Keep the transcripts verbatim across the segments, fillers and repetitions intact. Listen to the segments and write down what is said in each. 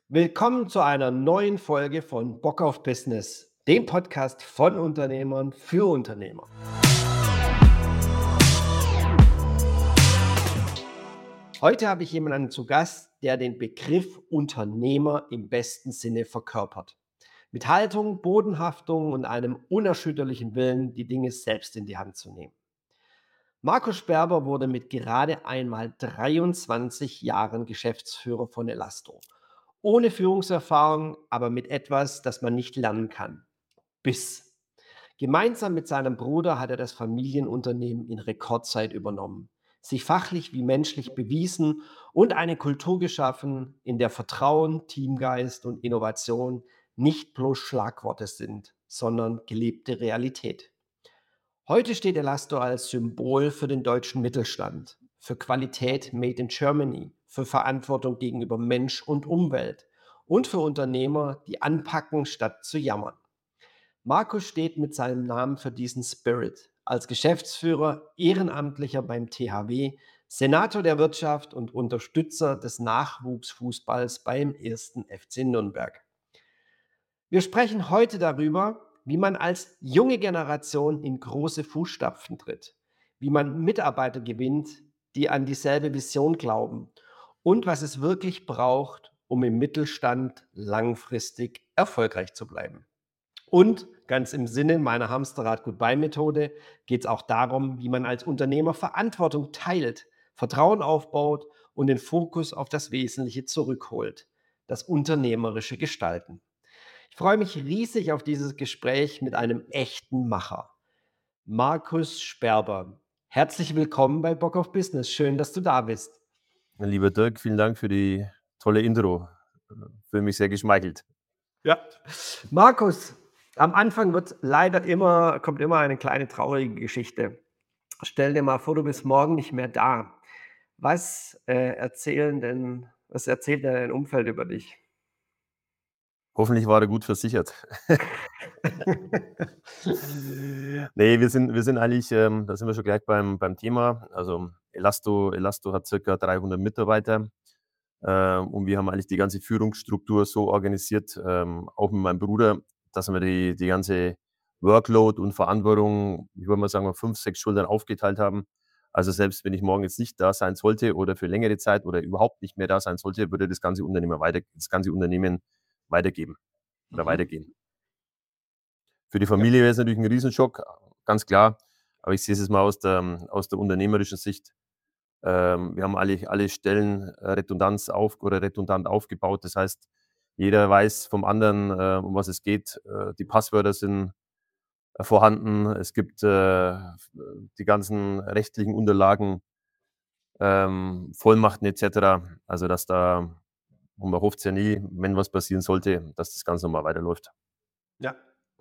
Willkommen zu einer neuen Folge von Bock auf Business, dem Podcast von Unternehmern für Unternehmer. Heute habe ich jemanden zu Gast, der den Begriff Unternehmer im besten Sinne verkörpert. Mit Haltung, Bodenhaftung und einem unerschütterlichen Willen, die Dinge selbst in die Hand zu nehmen. Markus Sperber wurde mit gerade einmal dreiundzwanzig Jahren Geschäftsführer von Elasto. Ohne Führungserfahrung, aber mit etwas, das man nicht lernen kann. Biss. Gemeinsam mit seinem Bruder hat er das Familienunternehmen in Rekordzeit übernommen, sich fachlich wie menschlich bewiesen und eine Kultur geschaffen, in der Vertrauen, Teamgeist und Innovation nicht bloß Schlagworte sind, sondern gelebte Realität. Heute steht Elasto als Symbol für den deutschen Mittelstand, für Qualität made in Germany, für Verantwortung gegenüber Mensch und Umwelt und für Unternehmer, die anpacken, statt zu jammern. Markus steht mit seinem Namen für diesen Spirit als Geschäftsführer, Ehrenamtlicher beim T H W, Senator der Wirtschaft und Unterstützer des Nachwuchsfußballs beim ersten F C Nürnberg. Wir sprechen heute darüber, wie man als junge Generation in große Fußstapfen tritt, wie man Mitarbeiter gewinnt, die an dieselbe Vision glauben und was es wirklich braucht, um im Mittelstand langfristig erfolgreich zu bleiben. Und ganz im Sinne meiner Hamsterrad-Goodbye-Methode geht es auch darum, wie man als Unternehmer Verantwortung teilt, Vertrauen aufbaut und den Fokus auf das Wesentliche zurückholt, das unternehmerische Gestalten. Ich freue mich riesig auf dieses Gespräch mit einem echten Macher. Markus Sperber. Herzlich willkommen bei Bock auf Business. Schön, dass du da bist. Lieber Dirk, vielen Dank für die tolle Intro. Fühle mich sehr geschmeichelt. Ja. Markus, am Anfang wird leider immer, kommt immer eine kleine traurige Geschichte. Stell dir mal vor, du bist morgen nicht mehr da. Was äh, erzählen denn, was erzählt denn dein Umfeld über dich? Hoffentlich war er gut versichert. Nee, wir sind, wir sind eigentlich, ähm, da sind wir schon gleich beim, beim Thema. Also Elasto, Elasto hat circa dreihundert Mitarbeiter äh, und wir haben eigentlich die ganze Führungsstruktur so organisiert, ähm, auch mit meinem Bruder, dass wir die, die ganze Workload und Verantwortung, ich würde mal sagen, auf fünf, sechs Schultern aufgeteilt haben. Also selbst wenn ich morgen jetzt nicht da sein sollte oder für längere Zeit oder überhaupt nicht mehr da sein sollte, würde das ganze Unternehmen weiter, das ganze Unternehmen weitergeben oder Mhm. weitergehen. Für die Ja. Familie wäre es natürlich ein Riesenschock, ganz klar. Aber ich sehe es jetzt mal aus der, aus der unternehmerischen Sicht. Ähm, wir haben alle, alle Stellen äh, Redundanz auf oder redundant aufgebaut. Das heißt, jeder weiß vom anderen, äh, um was es geht. Äh, die Passwörter sind äh, vorhanden. Es gibt äh, die ganzen rechtlichen Unterlagen, ähm, Vollmachten et cetera. Also, dass da, und man hofft es ja nie, wenn was passieren sollte, dass das ganz normal weiterläuft. Ja.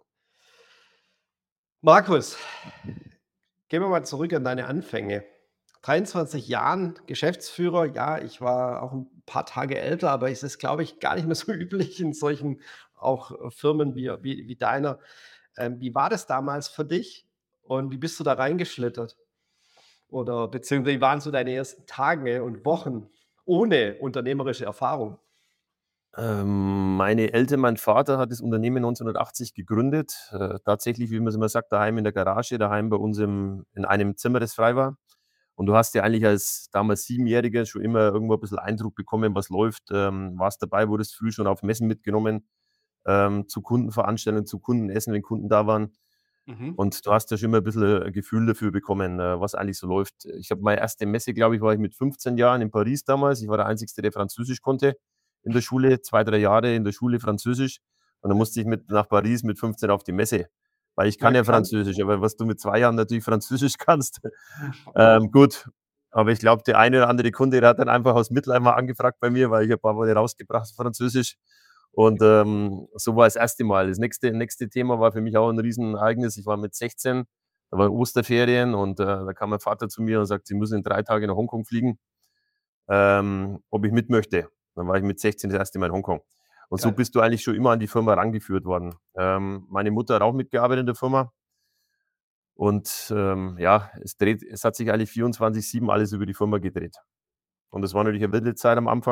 Markus, gehen wir mal zurück an deine Anfänge. dreiundzwanzig Jahren Geschäftsführer, ja, ich war auch ein paar Tage älter, aber es ist, glaube ich, gar nicht mehr so üblich in solchen auch äh, Firmen wie wie wie deiner. Ähm, wie war das damals für dich und wie bist du da reingeschlittert? Oder beziehungsweise wie waren so deine ersten Tage und Wochen ohne unternehmerische Erfahrung? Ähm, meine Eltern, mein Vater hat das Unternehmen neunzehnhundertachtzig gegründet. Äh, tatsächlich, wie man es immer sagt, daheim in der Garage, daheim bei uns im in einem Zimmer, das frei war. Und du hast ja eigentlich als damals Siebenjähriger schon immer irgendwo ein bisschen Eindruck bekommen, was läuft, ähm, warst dabei, wurdest früh schon auf Messen mitgenommen, ähm, zu Kundenveranstaltungen, zu Kundenessen, wenn Kunden da waren. Mhm. Und du hast ja schon immer ein bisschen ein Gefühl dafür bekommen, äh, was eigentlich so läuft. Ich habe meine erste Messe, glaube ich, war ich mit fünfzehn Jahren in Paris damals. Ich war der Einzige, der Französisch konnte in der Schule, zwei, drei Jahre in der Schule Französisch. Und dann musste ich mit nach Paris mit fünfzehn auf die Messe, weil ich Ja, kann ja klar. Französisch, aber was du mit zwei Jahren natürlich Französisch kannst, ähm, gut. Aber ich glaube, der eine oder andere Kunde, der hat dann einfach aus Mitleid mal angefragt bei mir, weil ich ein paar Worte rausgebracht habe, Französisch. Und ähm, so war das erste Mal. Das nächste, nächste Thema war für mich auch ein Riesenereignis. Ich war mit sechzehn, da waren Osterferien und äh, da kam mein Vater zu mir und sagt, Sie müssen in drei Tagen nach Hongkong fliegen, ähm, ob ich mit möchte. Dann war ich mit sechzehn das erste Mal in Hongkong. Und so Geil. bist du eigentlich schon immer an die Firma rangeführt worden. Ähm, meine Mutter hat auch mitgearbeitet in der Firma. Und ähm, ja, es, dreht, es hat sich eigentlich vierundzwanzig sieben alles über die Firma gedreht. Und das war natürlich eine wilde Zeit am Anfang.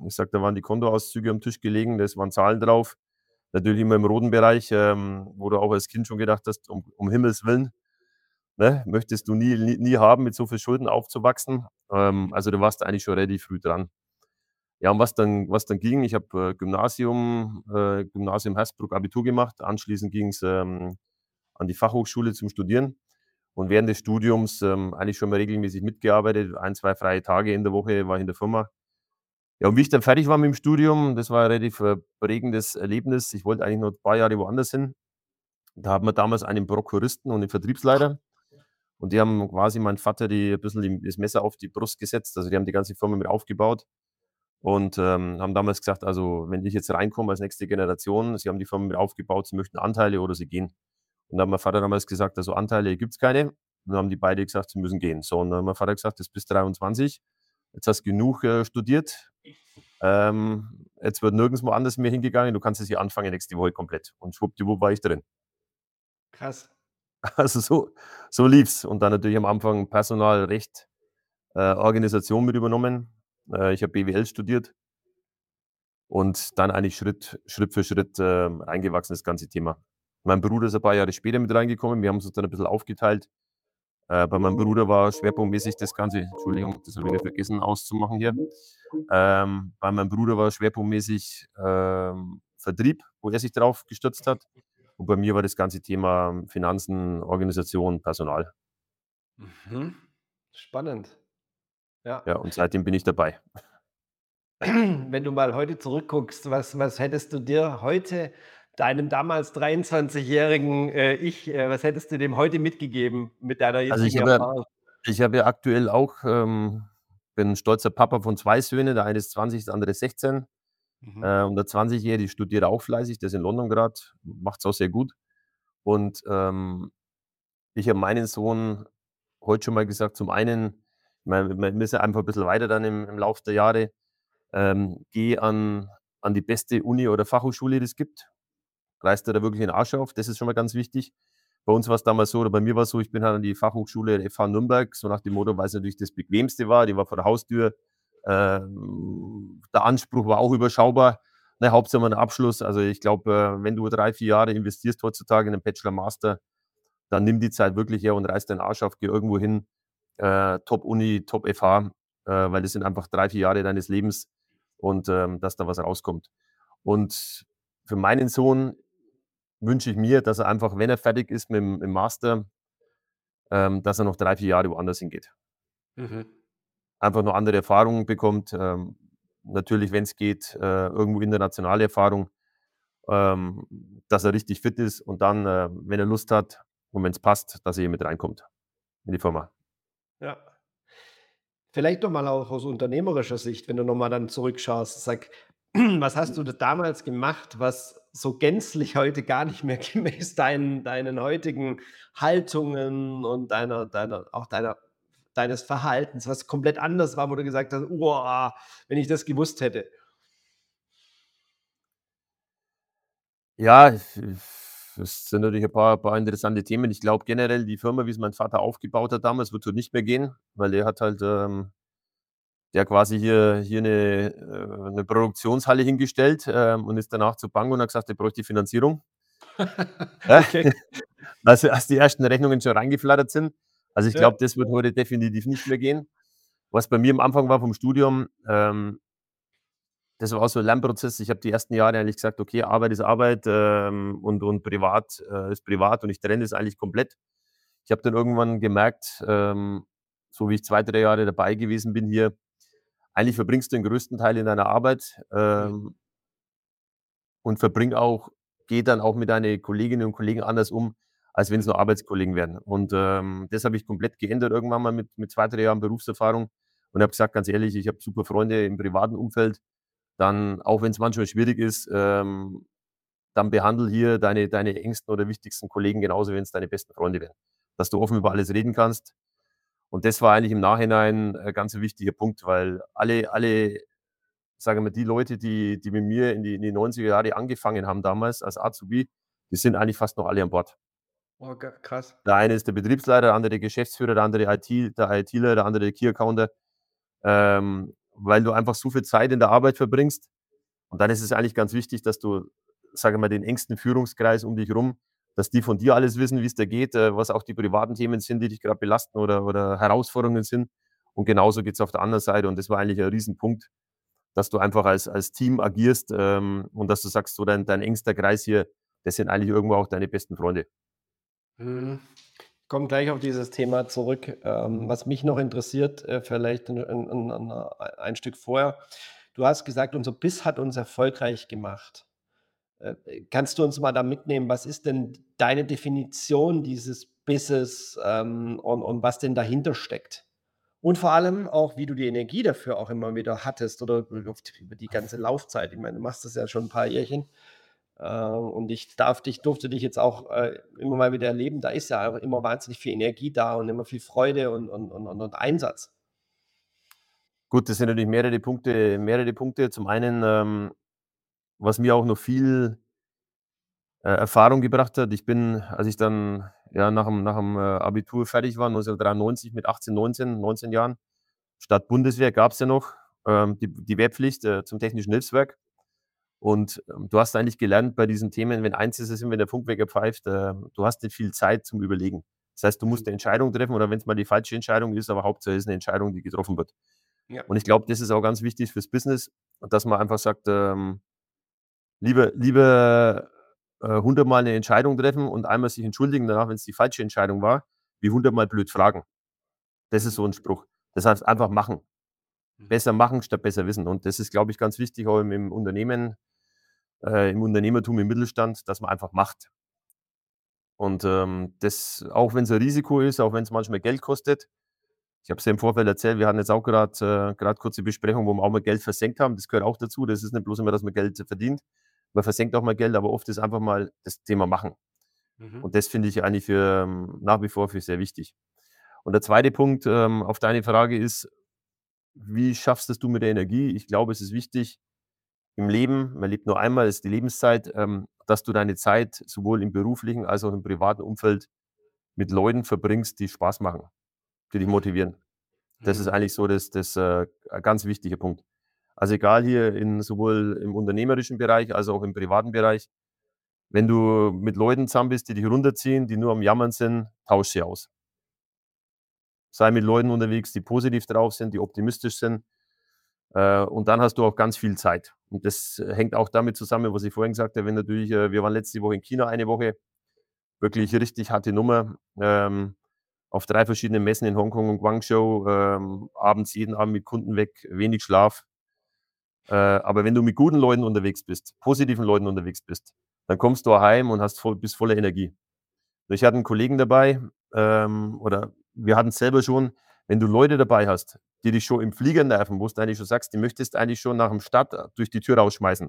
Ich sage, da waren die Kontoauszüge am Tisch gelegen, das waren Zahlen drauf. Natürlich immer im roten Bereich, ähm, wo du auch als Kind schon gedacht hast, um um Himmels Willen, ne, möchtest du nie nie nie haben, mit so viel Schulden aufzuwachsen. Ähm, also, du warst eigentlich schon relativ früh dran. Ja, und was dann was dann ging, ich habe, äh, Gymnasium äh, Gymnasium Hersbruck Abitur gemacht. Anschließend ging's, ähm, an die Fachhochschule zum Studieren und während des Studiums, ähm, eigentlich schon mal regelmäßig mitgearbeitet. ein, zwei freie Tage in der Woche war ich in der Firma. Ja, und wie ich dann fertig war mit dem Studium, das war 'n relativ, äh, prägendes Erlebnis. Ich wollte eigentlich noch 'n paar Jahre woanders hin. Da hatten wir damals einen Prokuristen und 'nen Vertriebsleiter und die haben quasi meinem Vater die 'n bisschen die das Messer auf die Brust gesetzt. Also, die haben die ganze Firma mit aufgebaut und, ähm, haben damals gesagt: „Also, wenn ich jetzt reinkomme als nächste Generation, sie haben die Firma mit aufgebaut, sie möchten Anteile oder sie gehen.“ Und da hat mein Vater damals gesagt: „Also, Anteile gibt's keine.“ Und dann haben die beide gesagt, sie müssen gehen. So, und dann hat mein Vater gesagt: „Jetzt bist du dreiundzwanzig, jetzt hast genug, äh, studiert. Ähm, jetzt wird nirgendswo anders mehr hingegangen. Du kannst jetzt hier anfangen nächste Woche komplett.“ Und schwuppdiwupp war ich drin. Krass. Also, so so lief's. Und dann natürlich am Anfang Personal, Recht, äh, Organisation mit übernommen. Äh, ich habe B W L studiert und dann eigentlich Schritt Schritt für Schritt, ähm, reingewachsen, das ganze Thema. Mein Bruder ist ein paar Jahre später mit reingekommen. Wir haben's uns dann 'n bisschen aufgeteilt. Äh, bei meinem Bruder war schwerpunktmäßig das Ganze Entschuldigung, das habe ich wieder vergessen auszumachen hier. Ähm, bei meinem Bruder war schwerpunktmäßig, ähm, Vertrieb, wo er sich drauf gestürzt hat. Und bei mir war das ganze Thema Finanzen, Organisation, Personal. Mhm. Spannend. Ja. Ja, und seitdem bin ich dabei. Wenn du mal heute zurückguckst, was was hättest du dir heute deinem damals dreiundzwanzigjährigen, äh, Ich äh, was hättest du dem heute mitgegeben mit deiner Also, ich jetzigen habe ja Erfahrung? ich habe ja aktuell auch ähm, bin stolzer Papa von zwei Söhnen. Der eine ist zwanzig, der andere ist sechzehn. Mhm. Äh, und der Zwanzigjährige studiert auch fleißig, der ist in London grad, macht's auch sehr gut. Und, ähm, ich habe meinen Sohn heute schon mal gesagt, zum einen, man man ist ja einfach 'n bisschen weiter dann im im Lauf der Jahre, ähm, geh an an die beste Uni oder Fachhochschule, die es gibt. Reiß dir da wirklich den Arsch auf, das ist schon mal ganz wichtig. Bei uns war's damals so oder bei mir war's so, ich bin halt an die Fachhochschule F H Nürnberg, so nach dem Motto, weil's natürlich das bequemste war, die war vor der Haustür. Ähm, der Anspruch war auch überschaubar, ne, Hauptsache mal 'n Abschluss. Also, ich glaube, äh, wenn du drei, vier Jahre investierst heutzutage in 'nen Bachelor, Master, dann nimm die Zeit wirklich her und reiß deinen Arsch auf, geh irgendwo hin, äh, Top-Uni, Top-F H, äh, weil das sind einfach drei, vier Jahre deines Lebens und, ähm, dass da was rauskommt. Und für meinen Sohn wünsche ich mir, dass er einfach, wenn er fertig ist mit'm mit'm Master ähm, dass er noch drei, vier Jahre woanders hingeht. Mhm. Einfach nur andere Erfahrungen bekommt. Ähm, natürlich, wenn's geht, äh, irgendwo internationale Erfahrung, ähm, dass er richtig fit ist und dann, äh, wenn er Lust hat und wenn's passt, dass er hier mit reinkommt in die Firma. Ja. Vielleicht noch mal auch aus unternehmerischer Sicht, wenn du noch mal dann zurückschaust. Sag, was hast du da damals gemacht, was so gänzlich heute gar nicht mehr gemäß deinen deinen heutigen Haltungen und deiner deiner auch deiner deines Verhaltens, was komplett anders war, wo du gesagt hast: „Oah, wenn ich das gewusst hätte.“ Ja, es es sind natürlich ein paar paar interessante Themen. Ich glaube generell, die Firma, wie's mein Vater aufgebaut hat damals, wird so nicht mehr gehen, weil er hat halt, ähm der hat quasi hier hier 'ne äh, 'ne Produktionshalle hingestellt, ähm, und ist danach zur Bank und hat gesagt, er bräuchte Finanzierung. Ja, Okay. als als die ersten Rechnungen schon reingeflattert sind. Also, ich Ja. glaube, das wird heute definitiv nicht mehr gehen. Was bei mir am Anfang war vom Studium, ähm das war auch so 'n Lernprozess. Ich habe die ersten Jahre eigentlich gesagt: „Okay, Arbeit ist Arbeit, ähm, und und privat, äh, ist privat“, und ich trenne das eigentlich komplett. Ich habe dann irgendwann gemerkt, ähm, so wie ich zwei, drei Jahre dabei gewesen bin hier, eigentlich verbringst du den größten Teil in deiner Arbeit, Mhm. ähm und verbring auch geh dann auch mit deine Kolleginnen und Kollegen anders um, als wenn's Mhm. nur Arbeitskollegen wären. Und, ähm, das habe ich komplett geändert irgendwann mal mit mit zwei, drei Jahren Berufserfahrung und habe gesagt: „Ganz ehrlich, ich habe super Freunde im privaten Umfeld, dann auch wenn's manchmal schwierig ist, ähm, dann behandle hier deine deine engsten oder wichtigsten Kollegen genauso, wie wenn's deine besten Freunde wären, dass du offen über alles reden kannst.“ Und das war eigentlich im Nachhinein, äh, ganz 'n wichtiger Punkt, weil alle alle, sage mal, die Leute, die die mit mir in die in die neunziger Jahre angefangen haben damals als Azubi, die sind eigentlich fast noch alle an Bord. Oh, ga krass. Der eine ist der Betriebsleiter, der andere Geschäftsführer, der andere IT der ITler, der andere Key Accounter. Ähm weil du einfach so viel Zeit in der Arbeit verbringst. Und dann ist es eigentlich ganz wichtig, dass du, sage ich mal, den engsten Führungskreis um dich rum, dass die von dir alles wissen, wie es dir geht, äh, was auch die privaten Themen sind, die dich gerade belasten oder, oder Herausforderungen sind. Und genauso geht es auf der anderen Seite. Und das war eigentlich ein Riesenpunkt, dass du einfach als, als Team agierst ähm, und dass du sagst, so dein, dein engster Kreis hier, das sind eigentlich irgendwo auch deine besten Freunde. Mhm. Ich komme gleich auf dieses Thema zurück. Ähm, was mich noch interessiert, äh, vielleicht ein, ein, ein, ein ein Stück vorher. Du hast gesagt, unser Biss hat uns erfolgreich gemacht. Äh, kannst du uns mal da mitnehmen, was ist denn deine Definition dieses Bisses, ähm, und, und was denn dahinter steckt? Und vor allem auch, wie du die Energie dafür auch immer wieder hattest oder über die ganze Laufzeit. Ich meine, du machst das ja schon ein paar Jährchen. Äh, und ich darf dich, durfte dich jetzt auch äh, immer mal wieder erleben. Da ist ja immer wahnsinnig viel Energie da und immer viel Freude und, und, und, und und Einsatz. Gut, das sind natürlich mehrere Punkte. Mehrere Punkte. Zum einen, ähm, was mir auch noch viel äh, Erfahrung gebracht hat. Ich bin, als ich dann ja, nach dem, nach dem äh, Abitur fertig war, neunzehnhundertdreiundneunzig mit achtzehn, neunzehn, neunzehn Jahren, statt Bundeswehr gab es ja noch ähm, die, die Wehrpflicht äh, zum Technischen Hilfswerk. Und ähm, du hast eigentlich gelernt bei diesen Themen, wenn eins ist es, wenn der Funkwecker pfeift, äh, du hast nicht viel Zeit zum Überlegen. Das heißt, du musst eine Entscheidung treffen oder wenn es mal die falsche Entscheidung ist, aber Hauptsache es ist eine Entscheidung, die getroffen wird. Ja. Und ich glaube, das ist auch ganz wichtig fürs Business, dass man einfach sagt, ähm, lieber, lieber äh, hundertmal eine Entscheidung treffen und einmal sich entschuldigen danach, wenn es die falsche Entscheidung war, wie hundertmal blöd fragen. Das ist so ein Spruch. Das heißt, einfach machen. Mhm. Besser machen statt besser wissen. Und das ist, glaube ich, ganz wichtig auch im, im Unternehmen, äh, im Unternehmertum, im Mittelstand, dass man einfach macht. Und ähm, das, auch wenn es ein Risiko ist, auch wenn es manchmal Geld kostet. Ich habe es ja im Vorfeld erzählt, wir hatten jetzt auch gerade äh, gerade kurze Besprechung, wo wir auch mal Geld versenkt haben. Das gehört auch dazu. Das ist nicht bloß immer, dass man Geld verdient. Man versenkt auch mal Geld, aber oft ist einfach mal das Thema machen. Mhm. Und das finde ich eigentlich für, ähm, nach wie vor für sehr wichtig. Und der zweite Punkt ähm, auf deine Frage ist, wie schaffst es du mit der Energie? Ich glaube, es ist wichtig im Leben, man lebt nur einmal, das ist die Lebenszeit, ähm, dass du deine Zeit sowohl im beruflichen als auch im privaten Umfeld mit Leuten verbringst, die Spaß machen, die dich motivieren. Das ist Mhm. eigentlich so das, das äh, ein ganz wichtiger Punkt. Also egal hier in sowohl im unternehmerischen Bereich als auch im privaten Bereich, wenn du mit Leuten zusammen bist, die dich runterziehen, die nur am Jammern sind, tausch sie aus. Sei mit Leuten unterwegs, die positiv drauf sind, die optimistisch sind. Äh, und dann hast du auch ganz viel Zeit. Und das hängt auch damit zusammen, was ich vorhin gesagt habe, wenn natürlich, äh, wir waren letzte Woche in China eine Woche, wirklich richtig harte Nummer. Ähm, auf drei verschiedenen Messen in Hongkong und Guangzhou, ähm, abends jeden Abend mit Kunden weg, wenig Schlaf. Äh, aber wenn du mit guten Leuten unterwegs bist, positiven Leuten unterwegs bist, dann kommst du heim und hast voll, bist voller Energie. Ich hatte einen Kollegen dabei, ähm, oder wir hatten es selber schon, wenn du Leute dabei hast, die dich schon im Flieger nerven, wo du eigentlich schon sagst, die möchtest eigentlich schon nach dem Start durch die Tür rausschmeißen,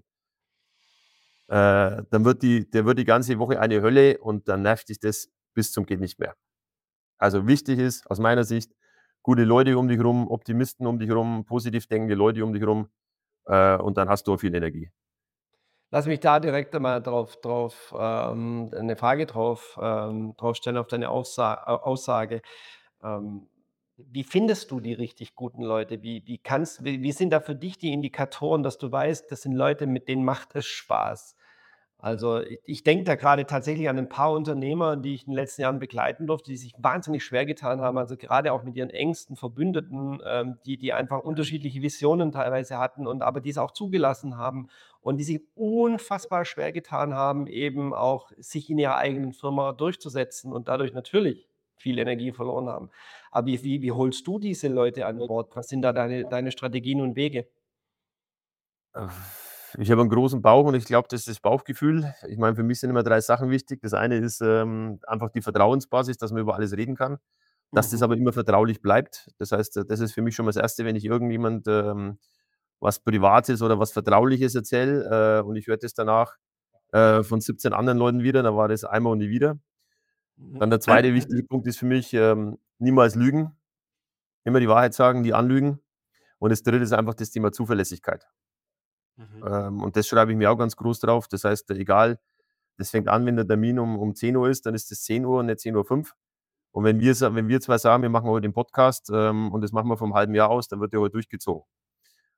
äh, dann wird die, der wird die ganze Woche eine Hölle und dann nervt dich das bis zum geht nicht mehr. Also wichtig ist aus meiner Sicht, gute Leute um dich rum, Optimisten um dich rum, positiv denkende Leute um dich rum, äh, und dann hast du auch viel Energie. Lass mich da direkt einmal drauf, drauf ähm, eine Frage drauf, ähm, drauf stellen auf deine Aussa Au- Aussage. Ähm, Wie findest du die richtig guten Leute? Wie, wie, kannst, wie, wie sind da für dich die Indikatoren, dass du weißt, das sind Leute, mit denen macht es Spaß? Also ich, ich denke da gerade tatsächlich an ein paar Unternehmer, die ich in den letzten Jahren begleiten durfte, die sich wahnsinnig schwer getan haben, also gerade auch mit ihren engsten Verbündeten, ähm, die, die einfach unterschiedliche Visionen teilweise hatten und aber diese auch zugelassen haben und die sich unfassbar schwer getan haben, eben auch sich in ihrer eigenen Firma durchzusetzen und dadurch natürlich viel Energie verloren haben. Aber wie, wie, wie holst du diese Leute an Bord? Was sind da deine, deine Strategien und Wege? Äh, Ich habe einen großen Bauch und ich glaube, das ist das Bauchgefühl. Ich meine, für mich sind immer drei Sachen wichtig. Das eine ist ähm, einfach die Vertrauensbasis, dass man über alles reden kann, dass das Mhm. aber immer vertraulich bleibt. Das heißt, äh, das ist für mich schon mal das Erste, wenn ich irgendjemand ähm, was Privates oder was Vertrauliches erzähle, äh, und ich höre das danach äh, von siebzehn anderen Leuten wieder, dann war das einmal und nie wieder. Mhm. Dann der zweite wichtige Punkt ist für mich, ähm, niemals lügen, immer die Wahrheit sagen, nie anlügen. Und das dritte ist einfach das Thema Zuverlässigkeit. Mhm. Ähm, und das schreibe ich mir auch ganz groß drauf. Das heißt, egal, das fängt an, wenn der Termin um, um zehn Uhr ist, dann ist es zehn Uhr und nicht zehn Uhr fünf. Und wenn wir, sa- wenn wir zwei sagen, wir machen heute den Podcast ähm, und das machen wir vom halben Jahr aus, dann wird der heute durchgezogen.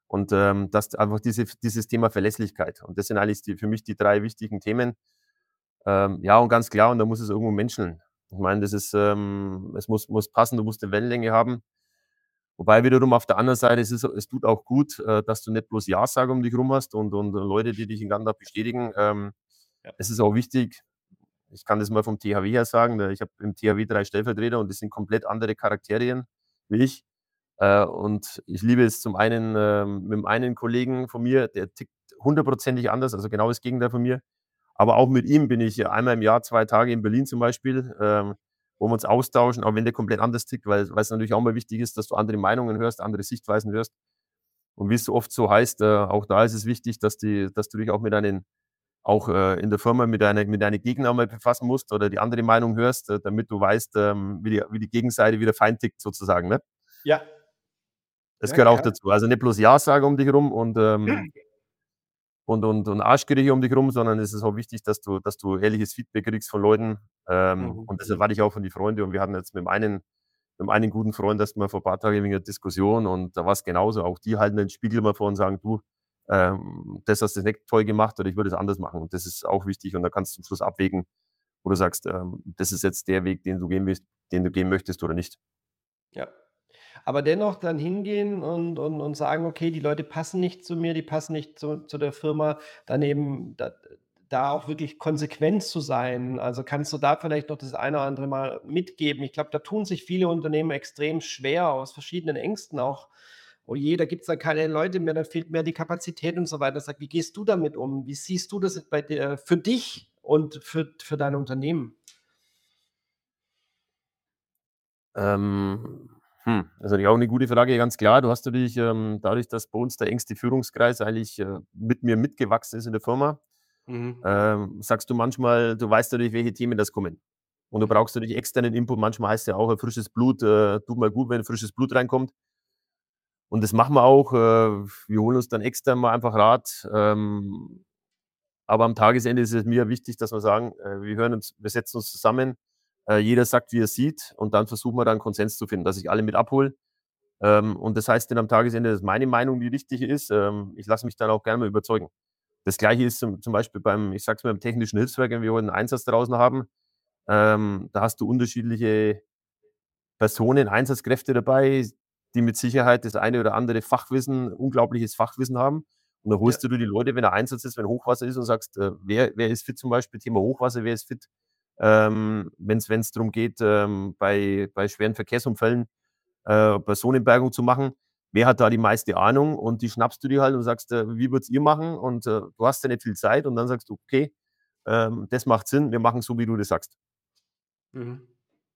Und, ähm, das einfach diese dieses Thema Verlässlichkeit. Und das sind eigentlich die für mich die drei wichtigen Themen. Ähm, ja, und ganz klar, und da muss es irgendwo menscheln. Ich meine, das ist, ähm es muss muss passen, du musst 'ne Wellenlänge haben. Wobei wiederum auf der anderen Seite, es ist es tut auch gut, äh, dass du nicht bloß Ja-Sager um dich rum hast und und Leute, die dich den ganzen Tag bestätigen. Ähm, Ja. es ist auch wichtig, ich kann das mal vom T H W her sagen, ne, ich habe im T H W drei Stellvertreter und das sind komplett andere Charakterien wie ich. Äh, und ich liebe es zum einen, ähm, mit dem einen Kollegen von mir, der tickt hundertprozentig anders, also genau das Gegenteil von mir. Aber auch mit ihm bin ich einmal im Jahr zwei Tage in Berlin zum Beispiel, ähm, wo wir uns austauschen, auch wenn der komplett anders tickt, weil weil's natürlich auch mal wichtig ist, dass du andere Meinungen hörst, andere Sichtweisen hörst. Und wie es so oft so heißt, äh, auch da ist es wichtig, dass die dass du dich auch mit deinen auch, äh, in der Firma mit deiner mit deinen Gegnern mal befassen musst oder die andere Meinung hörst, äh, damit du weißt, ähm, wie die wie die Gegenseite, wie der Feind tickt sozusagen, ne? Ja. Das Ja, gehört auch klar. dazu. Also nicht bloß Ja-Sager um dich rum und, ähm und und und Arschkriecher um dich rum, sondern es ist auch wichtig, dass du dass du ehrliches Feedback kriegst von Leuten. Ähm, Mhm. und das erwarte ich auch von die Freunde. Und wir hatten jetzt mit dem einen mit dem einen guten Freund erst mal vor paar Tagen wegen 'ner Diskussion und da war's genauso. Auch die halten den Spiegel immer vor und sagen: „Du, ähm, das hast du nicht toll gemacht oder ich würde es anders machen.“ Und das ist auch wichtig und da kannst du zum Schluss abwägen, wo du sagst, ähm, das ist jetzt der Weg, den du gehen willst den du gehen möchtest oder nicht. Ja. Aber dennoch dann hingehen und und und sagen: „Okay, die Leute passen nicht zu mir, die passen nicht zu zu der Firma“, dann eben da da auch wirklich konsequent zu sein. Also, kannst du da vielleicht noch das eine oder andere mal mitgeben? Ich glaube, da tun sich viele Unternehmen extrem schwer aus verschiedenen Ängsten auch. „Oh je, da gibt's dann keine Leute mehr, da fehlt mir die Kapazität“ und so weiter. Sag, wie gehst du damit um? Wie siehst du das jetzt bei dir für dich und für für dein Unternehmen? Ähm, hm, das ist natürlich auch 'ne gute Frage, ganz klar. Du hast natürlich, ähm, dadurch, dass bei uns der engste Führungskreis eigentlich, äh, mit mir mitgewachsen ist in der Firma, Mhm. ähm, sagst du manchmal du weißt natürlich, welche Themen das kommen. Und du Mhm. brauchst natürlich externen Input. Manchmal heißt's ja auch, äh, frisches Blut, äh, tut mal gut, wenn frisches Blut reinkommt. Und das machen wir auch. Äh, wir holen uns dann extern mal einfach Rat. Ähm, aber am Tagesende ist es mir wichtig, dass wir sagen, äh, wir hören uns wir setzen uns zusammen. Äh, jeder sagt, wie er's sieht und dann versuchen wir da 'n Konsens zu finden, dass ich alle mit abhole. Ähm, und das heißt dann am Tagesende, dass meine Meinung die richtige ist. Ähm, ich lasse mich dann auch gerne mal überzeugen. Das Gleiche ist zum zum Beispiel beim ich sage es mal, im technischen Hilfswerk, wenn wir heute 'n Einsatz draußen haben. Ähm, da hast du unterschiedliche Personen, Einsatzkräfte dabei, die mit Sicherheit das eine oder andere Fachwissen unglaubliches Fachwissen haben. Und dann Ja. holst du dir die Leute, wenn der Einsatz ist, wenn Hochwasser ist und sagst, äh, wer wer ist fit zum Beispiel, Thema Hochwasser, wer ist fit, ähm, wenn's wenn's drum geht, ähm, bei bei schweren Verkehrsunfällen, äh, Personenbergung zu machen. Wer hat da die meiste Ahnung? Und die schnappst du dir halt und sagst, äh: „Wie würdet's ihr machen?“ Und, äh, du hast ja nicht viel Zeit und dann sagst du: „Okay, ähm, das macht Sinn. Wir machen's so, wie du das sagst.“ Mhm.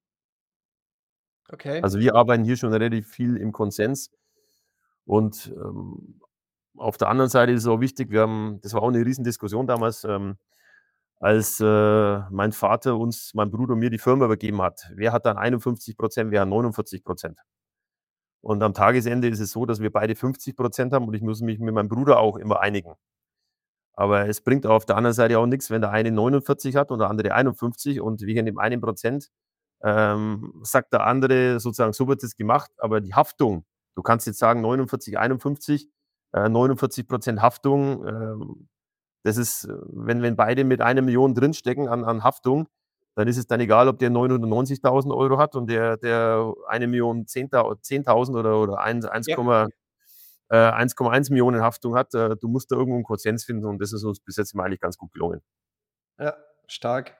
Okay. Also, wir arbeiten hier schon relativ viel im Konsens. Und, ähm, auf der anderen Seite ist es auch wichtig, wir haben das war auch 'ne Riesendiskussion damals, ähm, als, äh, mein Vater uns meinem Bruder und mir die Firma übergeben hat. Wer hat dann einundfünfzig Prozent, wer hat neunundvierzig Prozent? Und am Tagesende ist es so, dass wir beide fünfzig Prozent haben und ich muss mich mit meinem Bruder auch immer einigen. Aber es bringt auf der anderen Seite auch nix, wenn der eine neunundvierzig hat und der andere einundfünfzig und wegen dem einen Prozent, ähm, sagt der andere sozusagen: „So wird es gemacht“, aber die Haftung du kannst jetzt sagen neunundvierzig, einundfünfzig, äh, neunundvierzig Prozent Haftung, ähm, das ist wenn wenn beide mit einer Million drinstecken an an Haftung, dann ist es dann egal, ob der neunhundertneunzigtausend Euro hat und der der eine Million zehntau zehntausend oder oder eins eins Ja. Komma äh, eins Komma eins Millionen Haftung hat. Äh, du musst da irgendwo 'n Konsens finden und das ist uns bis jetzt immer eigentlich ganz gut gelungen. Ja, stark.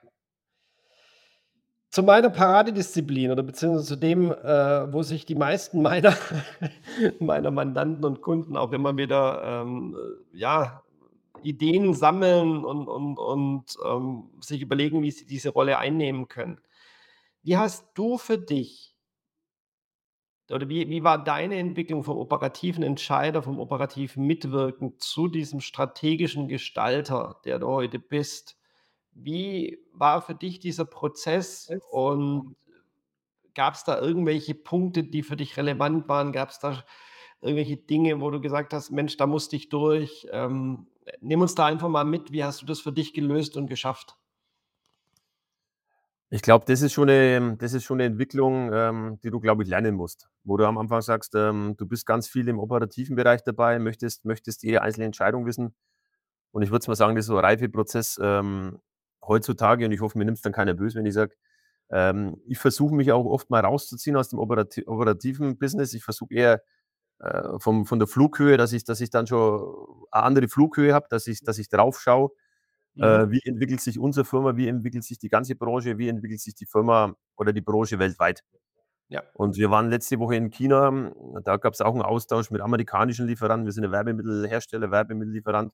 Zu meiner Paradedisziplin oder beziehungsweise zu dem, äh, wo sich die meisten meiner meiner Mandanten und Kunden auch immer wieder, ähm, äh, ja, Ideen sammeln und und und, ähm, sich überlegen, wie sie diese Rolle einnehmen können. Wie hast du für dich oder wie wie war deine Entwicklung vom operativen Entscheider, vom operativen Mitwirken zu diesem strategischen Gestalter, der du heute bist? Wie war für dich dieser Prozess und gab's da irgendwelche Punkte, die für dich relevant waren? Gab's da irgendwelche Dinge, wo du gesagt hast: „Mensch, da musste ich durch“? Ähm, nimm uns da einfach mal mit. Wie hast du das für dich gelöst und geschafft? Ich glaube, das ist schon 'ne das ist schon 'ne Entwicklung, ähm, die du, glaube ich, lernen musst. Wo du am Anfang sagst, ähm, du bist ganz viel im operativen Bereich dabei, möchtest möchtest jede einzelne Entscheidung wissen. Und ich würde mal sagen, das ist so 'n Reifeprozess, ähm, heutzutage und ich hoffe, mir nimmt's dann keiner böse, wenn ich sage, ähm, ich versuche mich auch oft mal rauszuziehen aus dem operati operativen Business. Ich versuche eher, äh, vom von der Flughöhe, dass ich dass ich dann schon a andere Flughöhe habe, dass ich dass ich drauf schaue, äh, Mhm. wie entwickelt sich unsere Firma, wie entwickelt sich die ganze Branche, wie entwickelt sich die Firma oder die Branche weltweit. Ja. Und wir waren letzte Woche in China, da gab's auch 'n Austausch mit amerikanischen Lieferanten. Wir sind 'n Werbemittelhersteller, Werbemittellieferant,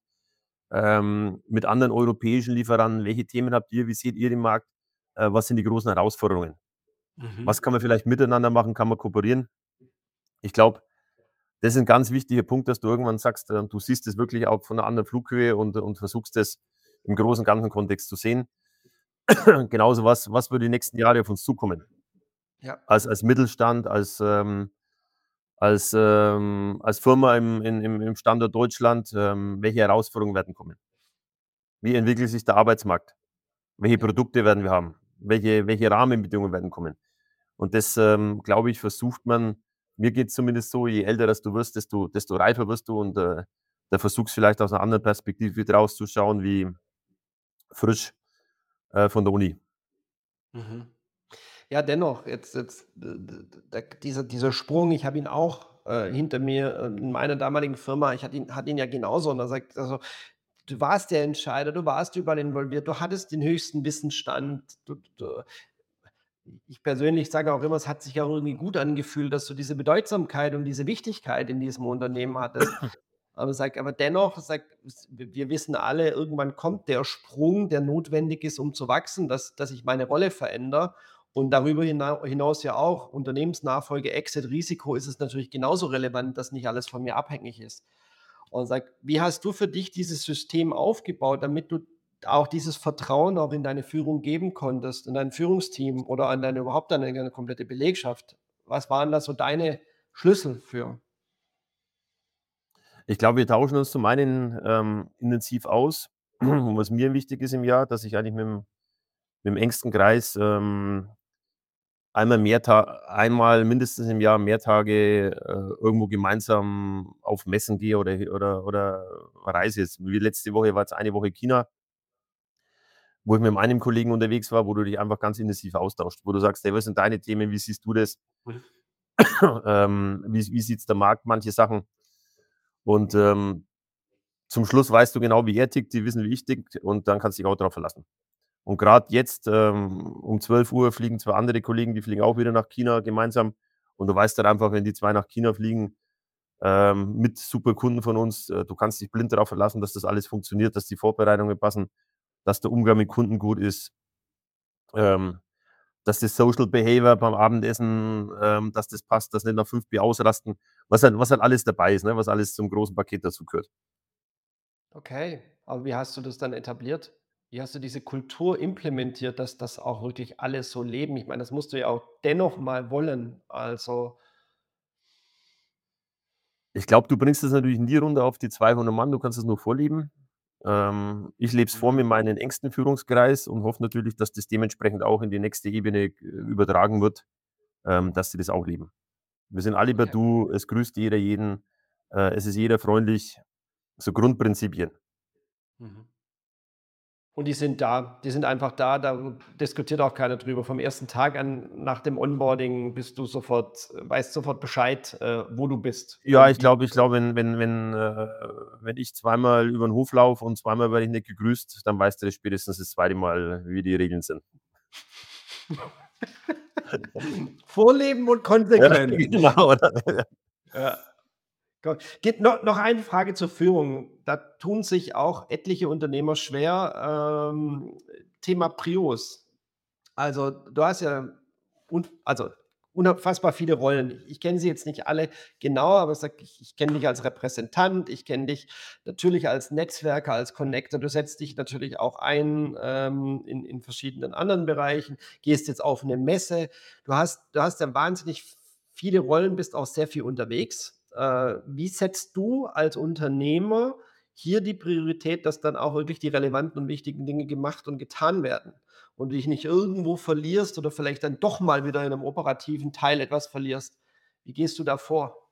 ähm, mit anderen europäischen Lieferanten. Welche Themen habt ihr? Wie seht ihr den Markt? Äh, was sind die großen Herausforderungen? Mhm. Was kann man vielleicht miteinander machen? Kann man kooperieren? Ich glaube, das ist 'n ganz wichtiger Punkt, dass du irgendwann sagst, äh, du siehst es wirklich auch von 'ner anderen Flughöhe und und versuchst das im großen ganzen Kontext zu sehen. Genauso was was wird die nächsten Jahre auf uns zukommen? Ja. Als als Mittelstand, als, ähm als, ähm als Firma im in im im Standort Deutschland, ähm, welche Herausforderungen werden kommen? Wie entwickelt sich der Arbeitsmarkt? Welche Ja. Produkte werden wir haben? Welche welche Rahmenbedingungen werden kommen? Und das, ähm, glaube ich, versucht man mir geht's zumindest so, je älter das du wirst, desto desto reifer wirst du und, äh, da versuchst vielleicht aus 'ner anderen Perspektive draus zu schauen wie frisch, äh, von der Uni. Mhm. Ja, dennoch, jetzt jetzt d d d d dieser dieser Sprung, ich habe ihn auch, äh, hinter mir, äh, in meiner damaligen Firma. Ich hatte ihn hatte ihn ja genauso und er sagt also: „Du warst der Entscheider, du warst überall involviert, du hattest den höchsten Wissensstand, du du“ Ich persönlich sage auch immer, es hat sich auch irgendwie gut angefühlt, dass du diese Bedeutsamkeit und diese Wichtigkeit in diesem Unternehmen hattest. Aber sage aber dennoch, sage s wir wir wissen alle, irgendwann kommt der Sprung, der notwendig ist, um zu wachsen, dass dass ich meine Rolle verändere. Und darüber hinau hinaus ja auch Unternehmensnachfolge, Exit, Risiko ist es natürlich genauso relevant, dass nicht alles von mir abhängig ist. Und sage, wie hast du für dich dieses System aufgebaut, damit du auch dieses Vertrauen auch in deine Führung geben konntest, in dein Führungsteam oder an deine überhaupt an deine komplette Belegschaft? Was waren da so deine Schlüssel für? Ich glaube, wir tauschen uns zum einen, ähm, intensiv aus. Und was mir wichtig ist im Jahr, dass ich eigentlich mit'm mit'm engsten Kreis, ähm einmal mehr Ta einmal mindestens im Jahr mehr Tage, äh, irgendwo gemeinsam auf Messen gehe oder oder oder reise jetzt. Wie letzte Woche war jetzt eine Woche China wo ich mit meinem Kollegen unterwegs war, wo du dich einfach ganz intensiv austauscht, wo du sagst: „Hey, was sind deine Themen? Wie siehst du das? Mhm. Ähm, wie wie sieht's der Markt manche Sachen?“ Und, ähm, zum Schluss weißt du genau, wie er tickt, die wissen, wie ich ticke und dann kannst du dich auch drauf verlassen. Und grad jetzt, ähm, um zwölf Uhr fliegen zwei andere Kollegen, die fliegen auch wieder nach China gemeinsam. Und du weißt dann einfach, wenn die zwei nach China fliegen, ähm, mit super Kunden von uns, äh, du kannst dich blind darauf verlassen, dass das alles funktioniert, dass die Vorbereitungen passen, dass der Umgang mit Kunden gut ist. Ähm, dass das Social Behaviour beim Abendessen, ähm, dass das passt, dass nicht nach fünf Bier ausrasten, was halt was halt alles dabei ist, ne, was alles zum großen Paket dazugehört. Okay, aber wie hast du das dann etabliert? Wie hast du diese Kultur implementiert, dass das auch wirklich alle so leben? Ich meine, das musst du ja auch dennoch mal wollen, also Ich glaube, du bringst das natürlich nie runter auf die zweihundert Mann, du kannst es nur vorleben. Ähm, ich lebe es vor Mhm. mit meinen engsten Führungskreis und hoffe natürlich, dass das dementsprechend auch in die nächste Ebene g übertragen wird, ähm, dass sie das auch leben. Wir sind alle per Okay. Du, es grüßt jeder jeden, äh, es ist jeder freundlich, so Grundprinzipien. Mhm. Und die sind da. Die sind einfach da, da diskutiert auch keiner drüber. Vom ersten Tag an nach dem Onboarding bist du sofort weißt sofort Bescheid, äh, wo du bist Ja, ich und wie glaube ich glaube, wenn wenn wenn, äh wenn ich zweimal über 'n Hof laufe und zweimal werde ich nicht gegrüßt, dann weißt du das spätestens das zweite Mal, wie die Regeln sind. Vorleben und Ja, konsequent. genau. Ja. Go gibt no noch eine Frage zur Führung. Da tun sich auch etliche Unternehmer schwer, ähm, Thema Prius. Also, du hast ja un also, unfassbar viele Rollen. Ich kenne sie jetzt nicht alle genau, aber sage, ich ich kenne dich als Repräsentant, ich kenne dich natürlich als Netzwerker, als Connector. Du setzt dich natürlich auch ein, ähm, in in verschiedenen anderen Bereichen, gehst jetzt auf 'ne Messe. Du hast du hast ja wahnsinnig v viele Rollen, bist auch sehr viel unterwegs. Äh, wie setzt du als Unternehmer hier die Priorität, dass dann auch wirklich die relevanten und wichtigen Dinge gemacht und getan werden und du dich nicht irgendwo verlierst oder vielleicht dann doch mal wieder in 'nem operativen Teil etwas verlierst. Wie gehst du da vor?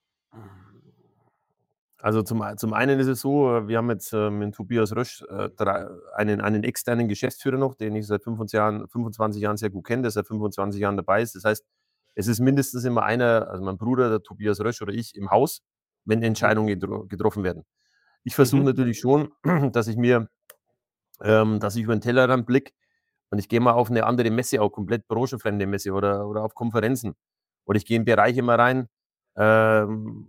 Also, zum ei zum einen ist es so, äh, wir haben jetzt, äh, mit Tobias Rösch, äh, drei einen einen externen Geschäftsführer noch, den ich seit fünfundzwanzig Jahren fünfundzwanzig Jahren sehr gut kenne, der seit fünfundzwanzig Jahren dabei ist. Das heißt, es ist mindestens immer einer, also mein Bruder, der Tobias Rösch oder ich im Haus, wenn Mhm. Entscheidungen gedro getroffen werden. Ich versuche Mhm. natürlich schon, dass ich mir ähm, dass ich über 'n Tellerrand blicke und ich gehe mal auf 'ne andere Messe, auch komplett branchenfremde Messe oder oder auf Konferenzen. Oder ich gehe in Bereiche mal rein, ähm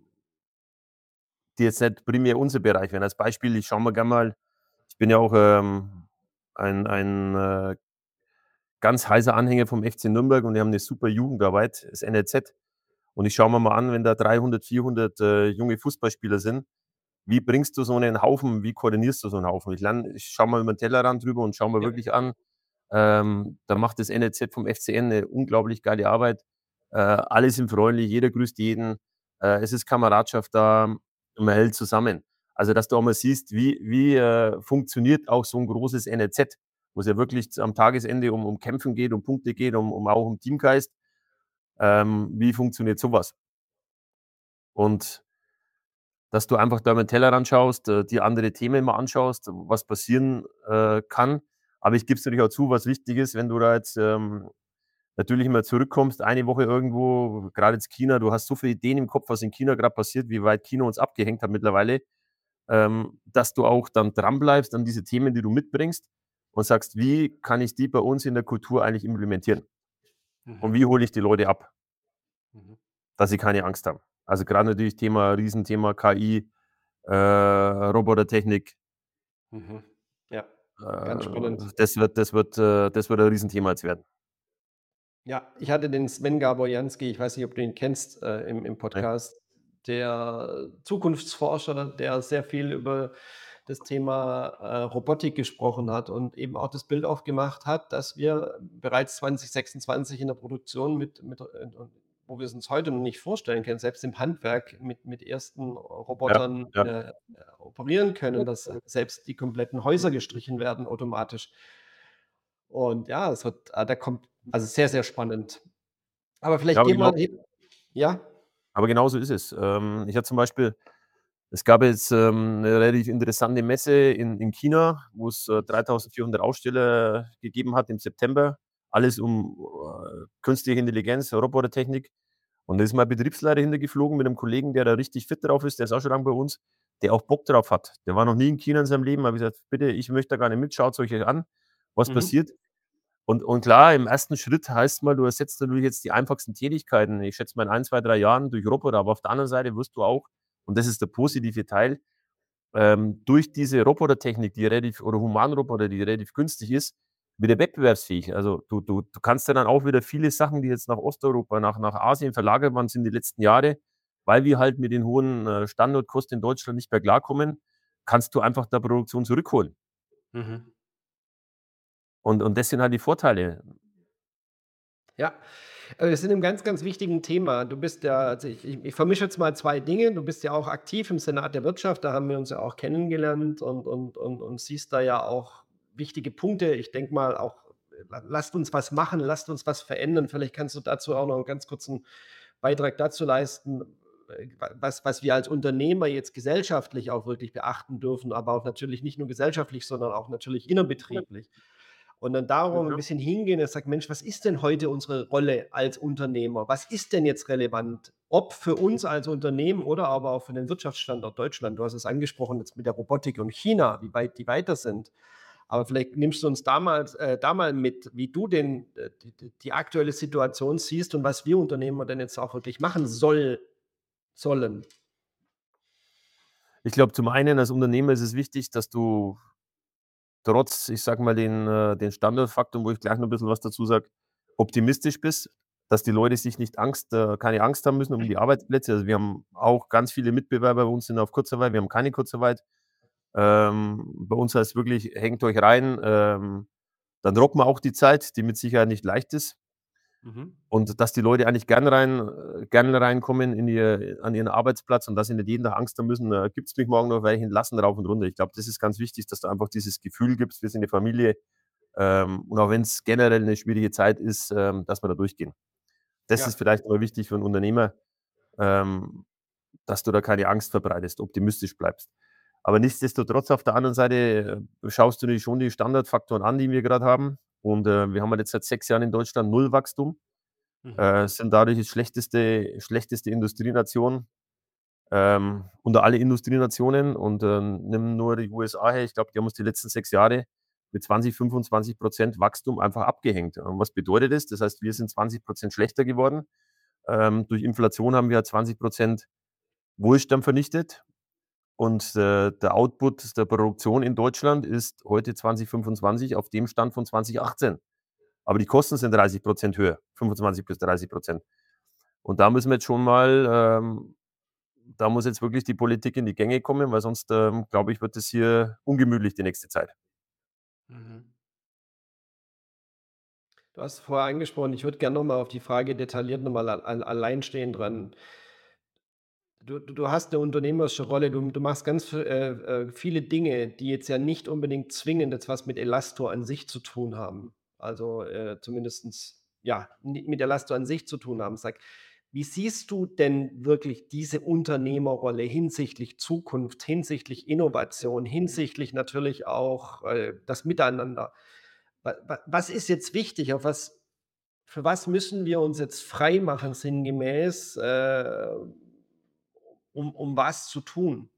die jetzt nicht primär unser Bereich wären. Als Beispiel, ich schaue mir gern mal ich bin ja auch, ähm, ein ein, äh ganz heißer Anhänger vom FC Nürnberg und die haben 'ne super Jugendarbeit, das N L Z. Und ich schaue mir mal an, wenn da dreihundert, vierhundert, äh, junge Fußballspieler sind, wie bringst du so 'nen Haufen wie koordinierst du so 'n Haufen? Ich lerne ich schaue mal über 'n Tellerrand drüber und schaue mir Ja. wirklich an, ähm, da macht das N L Z vom F C N 'ne unglaublich geile Arbeit. Äh, alle sind freundlich, jeder grüßt jeden. Äh, es ist Kameradschaft da und man hält zusammen. Also, dass du auch mal siehst, wie wie, äh, funktioniert auch so 'n großes N L Z, wo's ja wirklich z am Tagesende um um Kämpfen geht, um Punkte geht, um um auch um Teamgeist. Ähm, wie funktioniert so was? Und dass du einfach da über 'n Tellerrand schaust, äh, dir andere Themen mal anschaust, was passieren, äh, kann. Aber ich gebe es natürlich auch zu, was wichtig ist, wenn du da jetzt, ähm, natürlich mal zurückkommst, eine Woche irgendwo, grade jetzt China, du hast so viele Ideen im Kopf, was in China grad passiert, wie weit China uns abgehängt hat mittlerweile, ähm, dass du auch dann dranbleibst an diese Themen, die du mitbringst und sagst: „Wie kann ich die bei uns in der Kultur eigentlich implementieren? Und Mhm. wie hole ich die Leute ab?“ Mhm. Dass sie keine Angst haben. Also, grad natürlich Thema Riesenthema K I, äh, Robotertechnik. Mhm. Ja, ganz Äh, spannend. das wird das wird äh, das wird ein Riesenthema jetzt werden. Ja, ich hatte den Sven Gabor-Jansky, ich weiß nicht, ob du ihn kennst, äh, im im Ne. Podcast, der Zukunftsforscher, der sehr viel über das Thema, äh, Robotik gesprochen hat und eben auch das Bild aufgemacht hat, dass wir bereits zwanzig sechsundzwanzig in der Produktion mit mit, äh wo wir's uns heute noch nicht vorstellen können, selbst im Handwerk mit mit ersten Ja, Robotern, ja. äh, äh, operieren können, dass selbst die kompletten Häuser gestrichen werden automatisch. Und ja, es wird ah, da kommt also, sehr, sehr spannend. Aber Ja, vielleicht aber gehen wir genau hin ja? aber genauso ist es. Ähm, ich hatte zum Beispiel es gab jetzt, ähm, 'ne relativ interessante Messe in in China, wo's, äh, dreitausendvierhundert Aussteller gegeben hat im September. Alles um, äh, künstliche Intelligenz, Robotertechnik. Und da ist mein Betriebsleiter hintergeflogen mit 'nem Kollegen, der da richtig fit drauf ist, der ist auch schon lang bei uns, der auch Bock drauf hat. Der war noch nie in China in seinem Leben, habe ich gesagt: „Bitte, ich möchte da gar nicht mit, schaut's euch an, was Mhm. passiert.“ Und und klar, im ersten Schritt heißt mal, du ersetzt natürlich jetzt die einfachsten Tätigkeiten. Ich schätze mal in ein, zwei, drei Jahren durch Roboter, aber auf der anderen Seite wirst du auch, und das ist der positive Teil, ähm, durch diese Robotertechnik, die relativ oder Humanroboter, die relativ günstig ist, wieder wettbewerbsfähig. Also, du du du kannst ja dann auch wieder viele Sachen, die jetzt nach Osteuropa, nach nach Asien verlagert worden sind die letzten Jahre, weil wir halt mit den hohen, äh, Standortkosten in Deutschland nicht mehr klarkommen, kannst du einfach da Produktion zurückholen. Mhm. Und und das sind halt die Vorteile. Ja, äh, wir sind im ganz, ganz wichtigen Thema. Du bist ja also, ich ich ich vermische jetzt mal zwei Dinge. Du bist ja auch aktiv im Senat der Wirtschaft, da haben wir uns ja auch kennengelernt und und und und siehst da ja auch wichtige Punkte. Ich denke mal auch, la lasst uns was machen, lasst uns was verändern. Vielleicht kannst du dazu auch noch 'n ganz kurzen Beitrag dazu leisten, äh, wa was was wir als Unternehmer jetzt gesellschaftlich auch wirklich beachten dürfen, aber auch natürlich nicht nur gesellschaftlich, sondern auch natürlich innerbetrieblich. Und dann darum 'n bisschen hingehen und sagen: „Mensch, was ist denn heute unsere Rolle als Unternehmer? Was ist denn jetzt relevant?“ Ob für uns als Unternehmen oder aber auch für den Wirtschaftsstandort Deutschland. Du hast es angesprochen jetzt mit der Robotik und China, wie weit die weiter sind. Aber vielleicht nimmst du uns da mal äh, da mal mit, wie du den äh, die die die aktuelle Situation siehst und was wir Unternehmer denn jetzt auch wirklich machen soll sollen. Ich glaube, zum einen als Unternehmer ist es wichtig, dass du trotz, ich sage mal, den äh, den Standortfaktor, wo ich gleich noch 'n bisschen was dazu sage, optimistisch bist, dass die Leute sich nicht Angst äh, keine Angst haben müssen um die Arbeitsplätze. Also, wir haben auch ganz viele Mitbewerber bei uns sind auf Kurzarbeit, wir haben keine Kurzarbeit. Ähm, bei uns heißt wirklich: „Hängt euch rein“, ähm, dann rocken wir auch die Zeit, die mit Sicherheit nicht leicht ist. Mhm. Und dass die Leute eigentlich gern rein äh, gern reinkommen in ihr an ihren Arbeitsplatz und dass sie nicht jeden Tag Angst haben müssen, äh, gibt's mich morgen noch welche entlassen rauf und runter. Ich glaube, das ist ganz wichtig, dass du einfach dieses Gefühl gibst, wir sind 'ne Familie, ähm, und auch wenn's generell 'ne schwierige Zeit ist, ähm, dass wir da durchgehen. Das ist Ja. vielleicht immer wichtig für 'n Unternehmer, ähm, dass du da keine Angst verbreitest, optimistisch bleibst. Aber nichtsdestotrotz auf der anderen Seite, äh, schaust du dir schon die Standardfaktoren an, die wir grad haben. Und, äh, wir haben halt jetzt seit sechs Jahren in Deutschland null Wachstum, Mhm. äh, sind dadurch die schlechteste schlechteste Industrienation, ähm, unter alle Industrienationen und, ähm, nimm nur die U S A her. Ich glaube, die haben uns die letzten sechs Jahre mit zwanzig, fünfundzwanzig Prozent Wachstum einfach abgehängt. Und was bedeutet das? Das heißt, wir sind zwanzig Prozent schlechter geworden. Ähm, durch Inflation haben wir zwanzig Prozent Wohlstand vernichtet und, äh, der Output der Produktion in Deutschland ist heute zwanzig fünfundzwanzig auf dem Stand von zwanzig achtzehn. Aber die Kosten sind dreißig Prozent höher, fünfundzwanzig bis dreißig Prozent. Und da müssen wir jetzt schon mal ähm, da muss jetzt wirklich die Politik in die Gänge kommen, weil sonst, ähm, glaube ich, wird es hier ungemütlich die nächste Zeit. Mhm. Du hast vorher angesprochen, ich würde gern noch mal auf die Frage detailliert noch mal al al alleinstehend ran Du du du hast 'ne unternehmerische Rolle. Du du machst ganz v äh, äh, viele Dinge, die jetzt ja nicht unbedingt zwingend jetzt was mit Elasto an sich zu tun haben. Also, äh, zumindestens, ja, ni mit Elasto an sich zu tun haben. Sag, wie siehst du denn wirklich diese Unternehmerrolle hinsichtlich Zukunft, hinsichtlich Innovation, hinsichtlich natürlich auch, äh, das Miteinander? Wa wa was ist jetzt wichtig? Auf was für was müssen wir uns jetzt freimachen sinngemäß, äh, um um was zu tun?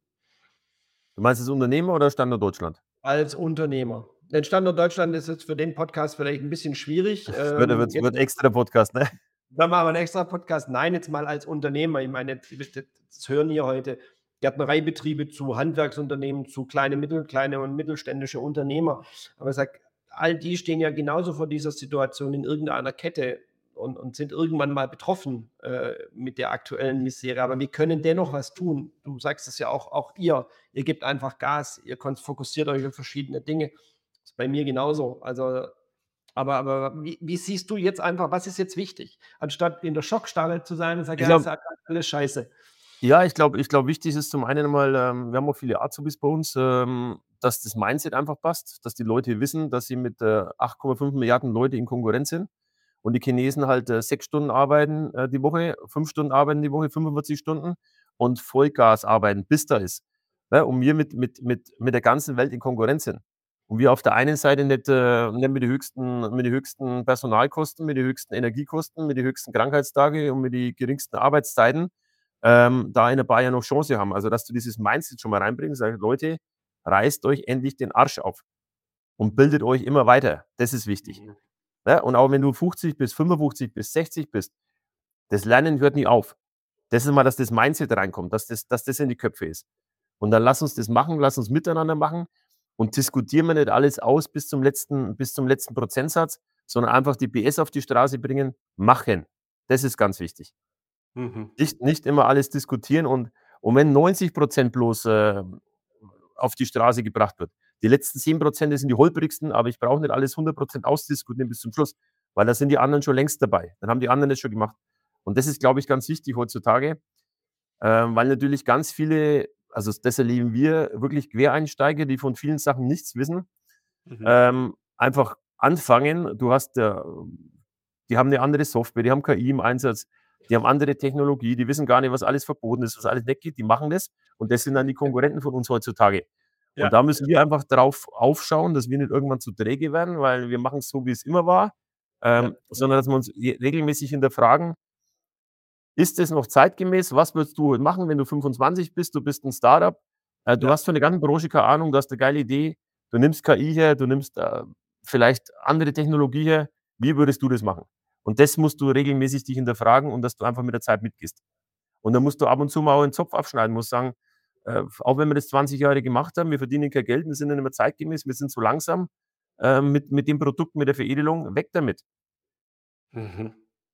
Du meinst als Unternehmer oder Standort Deutschland? Als Unternehmer. Den Standort Deutschland ist jetzt für den Podcast vielleicht 'n bisschen schwierig. Wird Ähm, wird jetzt wird extra Podcast, ne? dann machen wir 'n extra Podcast. Nein, jetzt mal als Unternehmer. Ich meine, das hören hier heute Gärtnereibetriebe zu, Handwerksunternehmen zu, kleine mittel kleine und mittelständische Unternehmer. Aber ich sage, all die stehen ja genauso vor dieser Situation in irgendeiner Kette und und sind irgendwann mal betroffen, äh, mit der aktuellen Misere. Aber wir können dennoch was tun. Du sagst es ja auch auch ihr. Ihr gebt einfach Gas, ihr konnt fokussiert euch auf verschiedene Dinge. Ist bei mir genauso. Also aber aber wie wie siehst du jetzt einfach was ist jetzt wichtig? Anstatt in der Schockstarre zu sein und sagen: Ich „Ja, ist glaube ja alles scheiße.“ Ja, ich glaube ich glaube, wichtig ist zum einen einmal, ähm wir haben auch viele Azubis bei uns, ähm, dass das Mindset einfach passt, dass die Leute wissen, dass sie mit, äh, acht Komma fünf Milliarden Leute in Konkurrenz sind und die Chinesen halt, äh, sechs Stunden arbeiten, äh, die Woche, fünf Stunden arbeiten die Woche, fünfundvierzig Stunden und Vollgas arbeiten, bis da ist, ne? Und wir mit mit mit mit der ganzen Welt in Konkurrenz sind. Und wir auf der einen Seite nicht, äh nicht mit die höchsten mit die höchsten Personalkosten, mit die höchsten Energiekosten, mit die höchsten Krankheitstage und mit die geringsten Arbeitszeiten, ähm, da in 'n paar Jahren noch Chance haben. Also, dass du dieses Mindset schon mal reinbringst, sage: „Leute, reißt euch endlich den Arsch auf und bildet euch immer weiter.“ Das ist wichtig, Mhm. ne? Und auch wenn du fünfzig bist, fünfundfünfzig bist, sechzig bist, das Lernen hört nie auf. Das ist mal, dass das Mindset reinkommt, dass das dass das in die Köpfe ist. Und dann lass uns das machen, lass uns miteinander machen und diskutieren wir nicht alles aus bis zum letzten bis zum letzten Prozentsatz, sondern einfach die PS auf die Straße bringen, machen. Das ist ganz wichtig. Mhm. Nicht nicht immer alles diskutieren und und wenn neunzig Prozent bloß, ähm, auf die Straße gebracht wird. Die letzten zehn Prozent, das sind die holprigsten, aber ich brauche nicht alles hundert Prozent ausdiskutieren bis zum Schluss, weil da sind die anderen schon längst dabei. Dann haben die anderen das schon gemacht. Und das ist, glaube ich, ganz wichtig heutzutage, ähm, weil natürlich ganz viele also, das erleben wir, wirklich Quereinsteiger, die von vielen Sachen nichts wissen, Mhm. ähm, einfach anfangen. Du hast, äh die haben 'ne andere Software, die haben K I im Einsatz, die haben andere Technologie, die wissen gar nicht, was alles verboten ist, was alles nicht geht. Die machen das und das sind dann die Konkurrenten von uns heutzutage. Und Ja. da müssen wir einfach drauf aufschauen, dass wir nicht irgendwann zu träge werden, weil wir machen's so, wie's immer war, Ja. ähm, sondern dass wir uns je regelmäßig hinterfragen ist das noch zeitgemäß? Was würdest du machen, wenn du fünfundzwanzig bist, du bist 'n Start-up, äh, du Ja. hast von der ganzen Branche keine Ahnung, du hast 'ne geile Idee, du nimmst K I her, du nimmst, äh, vielleicht andere Technologie her. Wie würdest du das machen? Und das musst du regelmäßig dich hinterfragen und dass du einfach mit der Zeit mitgehst. Und dann musst du ab und zu mal auch 'n Zopf abschneiden, musst sagen, äh, auch wenn wir das zwanzig Jahre gemacht haben, wir verdienen kein Geld, wir sind nicht mehr zeitgemäß, wir sind zu langsam, ähm, mit mit dem Produkt, mit der Veredelung, weg damit. Mhm.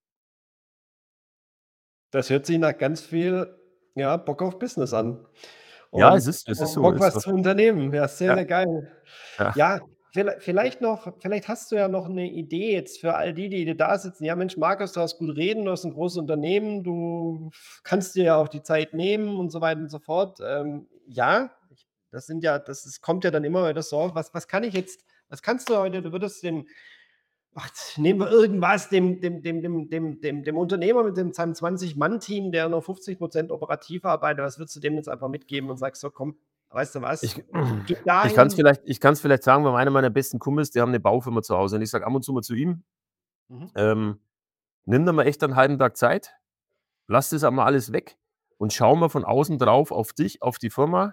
Das hört sich nach ganz viel, ja, Bock auf Business an Ja, es und ist es ist Bock so, Bock, ist was so. zu unternehmen. Ja, sehr, Ja. sehr geil. Ja. Ja. Viellei vielleicht noch vielleicht hast du ja noch 'ne Idee jetzt für all die, die da sitzen: „Ja, Mensch, Markus, du hast gut reden, du hast 'n großes Unternehmen, du kannst dir ja auch die Zeit nehmen“ und so weiter und so fort. Ähm, ja, ich das sind ja das ist kommt ja dann immer wieder so auf. Was was kann ich jetzt was kannst du heute du würdest dem ach, nehmen wir irgendwas, dem dem dem dem dem dem dem Unternehmer mit dem seinem zwanzig-Mann-Team, der nur fünfzig Prozent operativ arbeitet, was würdest du dem jetzt einfach mitgeben und sagst: „So, komm, weißt du was? Ich Geh ich kann's dahin“ vielleicht ich kann's vielleicht sagen, weil einer meiner besten Kumpels, die haben 'ne Baufirma zu Hause und ich sage ab und zu mal zu ihm, Mhm. ähm: „Nimm dir mal echt einen halben Tag Zeit, lass das einmal alles weg und schau mal von außen drauf auf dich, auf die Firma.“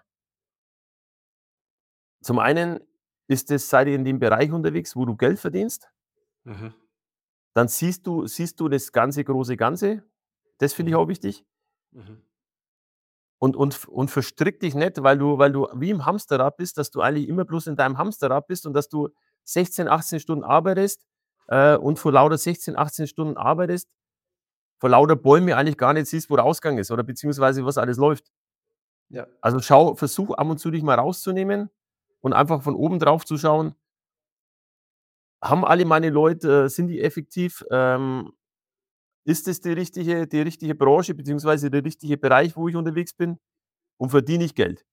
Zum einen ist es seid ihr in dem Bereich unterwegs, wo du Geld verdienst. Mhm. Dann siehst du siehst du das ganze große Ganze. Das finde ich Mhm. auch wichtig. Mhm. Und und v und verstrick dich nicht, weil du weil du wie im Hamsterrad bist, dass du eigentlich immer bloß in deinem Hamsterrad bist und dass du sechzehn, achtzehn Stunden arbeitest, äh, und vor lauter sechzehn, achtzehn Stunden arbeitest, vor lauter Bäume eigentlich gar nicht siehst, wo der Ausgang ist oder beziehungsweise was alles läuft. Ja. Also, schau versuch ab und zu dich mal rauszunehmen und einfach von oben drauf zu schauen haben alle meine Leute sind die effektiv? Ähm, ist das die richtige die richtige Branche beziehungsweise der richtige Bereich, wo ich unterwegs bin und verdiene ich Geld?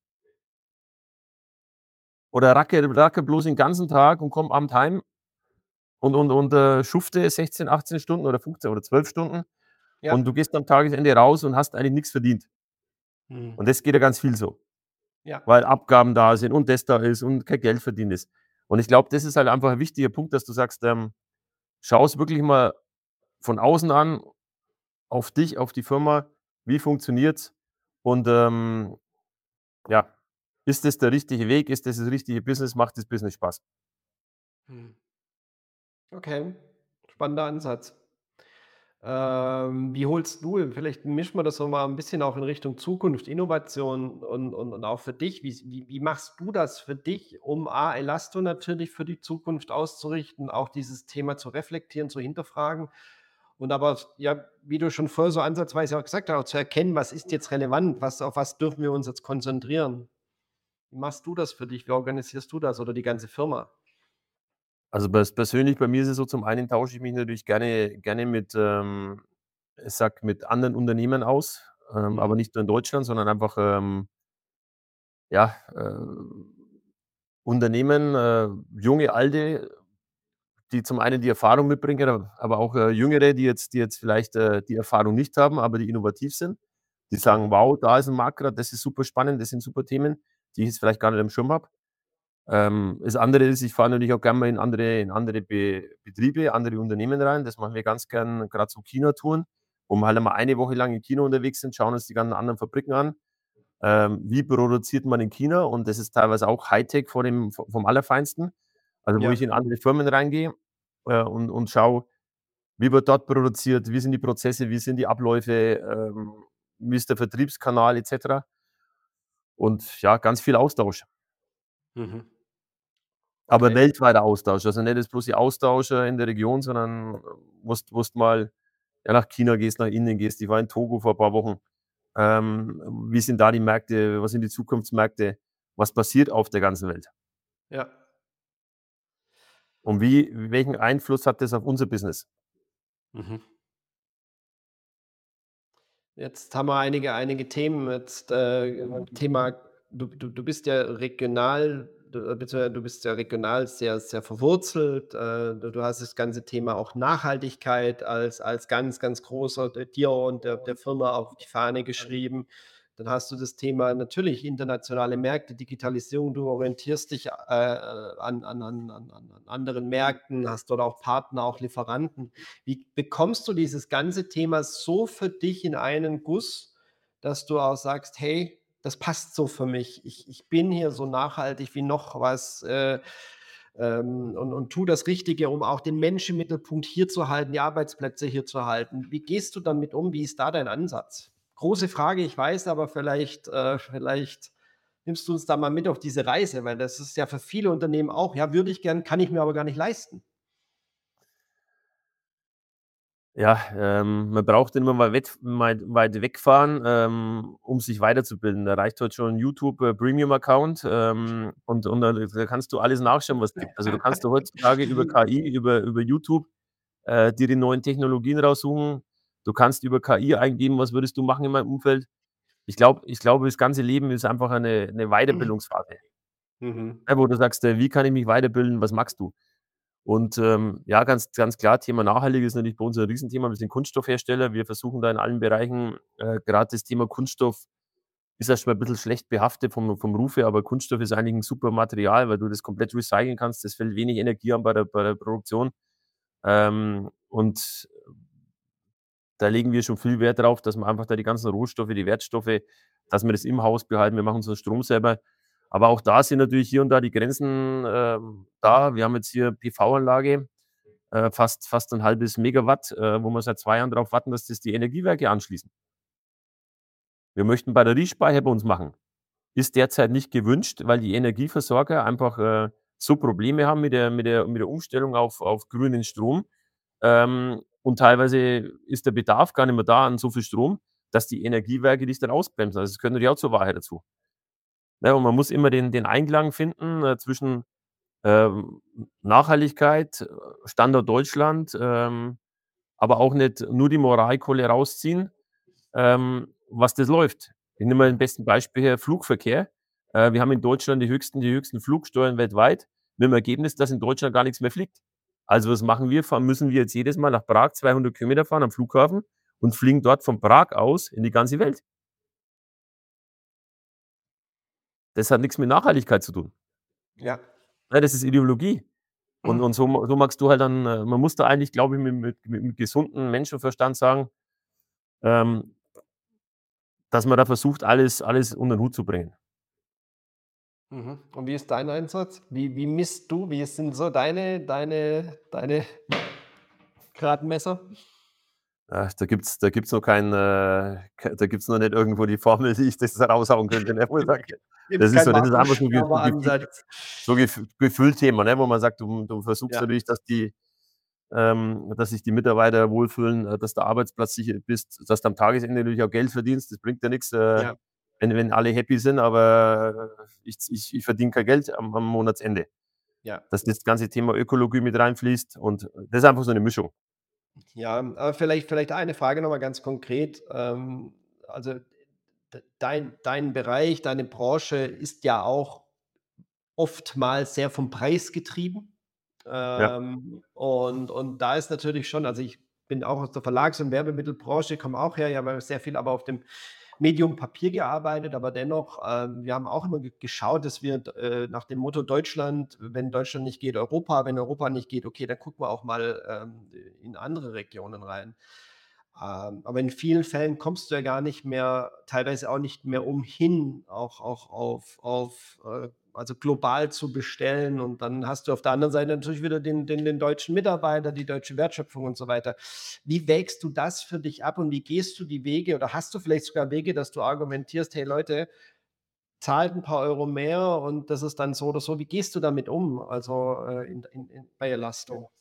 Oder racke racke bloß den ganzen Tag und komme abend heim und und und, äh, schufte sechzehn, achtzehn Stunden oder fünfzehn oder zwölf Stunden Ja. und du gehst am Tagesende raus und hast eigentlich nix verdient. Mhm. Und das geht ja ganz vielen so, Ja. weil Abgaben da sind und das da ist und kein Geld verdient ist. Und ich glaube, das ist halt einfach 'n wichtiger Punkt, dass du sagst, ähm, schau's wirklich mal von außen an, auf dich, auf die Firma. Wie funktioniert's? Und, ähm, ja, ist das der richtige Weg? Ist das das richtige Business? Macht das Business Spaß? Mhm. Okay, spannender Ansatz. Ähm, wie holst du vielleicht mischen wir das so mal 'n bisschen auch in Richtung Zukunft, Innovation und und und auch für dich. Wie s wie wie machst du das für dich, um A, Elasto natürlich für die Zukunft auszurichten, auch dieses Thema zu reflektieren, zu hinterfragen und aber ja, wie du schon vorher so ansatzweise auch gesagt hast, auch zu erkennen: „Was ist jetzt relevant? Was auf was dürfen wir uns jetzt konzentrieren?“ Wie machst du das für dich? Wie organisierst du das oder die ganze Firma? Also, pers persönlich bei mir ist es so, zum einen tausche ich mich natürlich gerne gerne mit, ähm, ich sage, mit anderen Unternehmen aus, ähm, aber Mhm. nicht nur in Deutschland, sondern einfach, ähm ja, äh, Unternehmen, äh, junge, alte, die zum einen die Erfahrung mitbringen, a aber auch, äh, Jüngere, die jetzt die jetzt vielleicht, äh, die Erfahrung nicht haben, aber die innovativ sind. Die sagen: Mhm. „Wow, da ist 'n Markt grad, das ist super spannend, das sind super Themen, die ich jetzt vielleicht gar nicht am Schirm habe.“ Ähm, das andere ist, ich fahre natürlich auch gern mal in andere in andere Be Betriebe, andere Unternehmen rein. Das machen wir ganz gern, grad so China-Touren, wo wir halt einmal eine Woche lang in China unterwegs sind, schauen uns die ganzen anderen Fabriken an. Ähm, wie produziert man in China? Und das ist teilweise auch Hightech vor dem v vom Allerfeinsten. Also, wo Ja. ich in andere Firmen reingehe, äh, und und schaue, wie wird dort produziert? Wie sind die Prozesse? Wie sind die Abläufe? Ähm, wie ist der Vertriebskanal et cetera? Und ja, ganz viel Austausch. Mhm. Aber Okay. weltweiter Austausch. Also, nicht jetzt bloß die Austausche in der Region, sondern musst musst mal, ja, nach China gehst, nach Indien gehst. Ich war in Togo vor paar Wochen. Ähm, wie sind da die Märkte? Was sind die Zukunftsmärkte? Was passiert auf der ganzen Welt? Ja. Und wie welchen Einfluss hat das auf unser Business? Mhm. Jetzt haben wir einige einige Themen jetzt, äh, Thema du du du bist ja regional du beziehungsweise du bist ja regional sehr, sehr verwurzelt. Äh, du du hast das ganze Thema auch Nachhaltigkeit als als ganz, ganz großer d dir und der der Firma auf die Fahne geschrieben. Dann hast du das Thema natürlich internationale Märkte, Digitalisierung. Du orientierst dich, äh, an an an an an an anderen Märkten, hast dort auch Partner, auch Lieferanten. Wie bekommst du dieses ganze Thema so für dich in einen Guss, dass du auch sagst: „Hey, das passt so für mich. Ich ich bin hier so nachhaltig wie noch was, äh, ähm, und und tue das Richtige, um auch den Menschen im Mittelpunkt hier zu halten, die Arbeitsplätze hier zu halten.“ Wie gehst du damit um? Wie ist da dein Ansatz? Große Frage, ich weiß, aber vielleicht äh, vielleicht nimmst du uns da mal mit auf diese Reise, weil das ist ja für viele Unternehmen auch: „Ja, würde ich gern, kann ich mir aber gar nicht leisten.“ Ja, ähm, man braucht immer mal wett mal weit wegfahren, ähm, um sich weiterzubilden. Da reicht heute schon 'n YouTube, äh, Premium-Account, ähm, und und da da kannst du alles nachschauen, was gibt. Also, du kannst dir heutzutage über K I, über über YouTube, äh, dir die neuen Technologien raussuchen. Du kannst über K I eingeben: „Was würdest du machen in meinem Umfeld?“ Ich glaube ich glaube, das ganze Leben ist einfach eine 'ne Weiterbildungsphase, Mhm. ne, wo du sagst: „Äh, wie kann ich mich weiterbilden? Was magst du?“ Und, ähm, ja, ganz ganz klar, Thema nachhaltig ist natürlich bei uns 'n Riesenthema. Wir sind Kunststoffhersteller. Wir versuchen da in allen Bereichen äh, grad das Thema Kunststoff ist erst mal 'n bisschen schlecht behaftet vom vom Ruf her, aber Kunststoff ist eigentlich 'n super Material, weil du das komplett recyceln kannst. Es fällt wenig Energie an bei der bei der Produktion. Ähm, und da legen wir schon viel Wert drauf, dass wir einfach da die ganzen Rohstoffe, die Wertstoffe dass wir das im Haus behalten. Wir machen unseren Strom selber. Aber auch da sind natürlich hier und da die Grenzen, ähm, da. Wir haben jetzt hier PV-Anlage, äh, fast fast 'n halbes Megawatt, äh, wo wir seit zwei Jahren drauf warten, dass das die Energiewerke anschließen. Wir möchten Batteriespeicher bei uns machen. Ist derzeit nicht gewünscht, weil die Energieversorger einfach, äh, so Probleme haben mit der mit der mit der Umstellung auf auf grünen Strom. Ähm, und teilweise ist der Bedarf gar nicht mehr da an so viel Strom, dass die Energiewerke dich dann ausbremsen. Also, das gehört natürlich auch zur Wahrheit dazu. Ne, und man muss immer den den Einklang finden, äh, zwischen, ähm, Nachhaltigkeit, äh, Standort Deutschland, ähm, aber auch nicht nur die Moralkeule rausziehen, ähm, was das läuft. Ich nehme mal 'n besten Beispiel her, Flugverkehr. Äh, wir haben in Deutschland die höchsten die höchsten Flugsteuern weltweit mit dem Ergebnis, dass in Deutschland gar nix mehr fliegt. Also, was machen wir? Fahren müssen wir jetzt jedes Mal nach Prag zweihundert Kilometer fahren am Flughafen und fliegen dort von Prag aus in die ganze Welt. Das hat nix mit Nachhaltigkeit zu tun. Ja. Ne, das ist Ideologie. Und und so ma so magst du halt dann äh, man muss da eigentlich, glaube ich, mit mit mit'm gesundem Menschenverstand sagen, ähm dass man da versucht, alles alles unter 'n Hut zu bringen. Mhm. Und wie ist dein Einsatz? Wie wie misst du wie sind so deine deine deine Gradmesser? Ach, da gibt's da gibt's noch kein, äh k da gibt's noch nicht irgendwo die Formel, wie ich das raushauen könnte, ne, wo ich sage Gibt's das ist keinen so das ist einfach so Ge Gefühl Akkuschrauber-Ansatz. so Gefühl Gefühl-Thema, ne, wo man sagt, du du versuchst Ja. natürlich, dass die ähm, dass sich die Mitarbeiter wohlfühlen, äh, dass der Arbeitsplatz sicher bist, dass du am Tagesende natürlich auch Geld verdienst. Das bringt ja nix, äh, Ja. wenn wenn alle happy sind, aber ich z ich ich verdiene kein Geld am am Monatsende. Ja. Dass das ganze Thema Ökologie mit reinfließt und das ist einfach so 'ne Mischung. Ja, aber vielleicht vielleicht eine Frage noch mal ganz konkret. Ähm, also, d dein dein Bereich, deine Branche ist ja auch oftmals sehr vom Preis getrieben. Ja. Ähm, und und da ist natürlich schon also, ich bin auch aus der Verlags und Werbemittelbranche, komme auch her, ja, weil sehr viel aber auf dem Medium Papier gearbeitet, aber dennoch, ähm, wir haben auch immer ge geschaut, dass wir d äh, nach dem Motto Deutschland wenn Deutschland nicht geht, Europa, wenn Europa nicht geht, okay, dann gucken wir auch mal, ähm, in andere Regionen rein. Ähm, aber in vielen Fällen kommst du ja gar nicht mehr teilweise auch nicht mehr umhin, auch auch auf auf, äh also, global zu bestellen und dann hast du auf der anderen Seite natürlich wieder den den den deutschen Mitarbeiter, die deutsche Wertschöpfung und so weiter. Wie wägst du das für dich ab und wie gehst du die Wege oder hast du vielleicht sogar Wege, dass du argumentierst: „Hey Leute, zahlt 'n paar Euro mehr und das ist dann so oder so.“ Wie gehst du damit um, also, äh, in in in bei Elasto?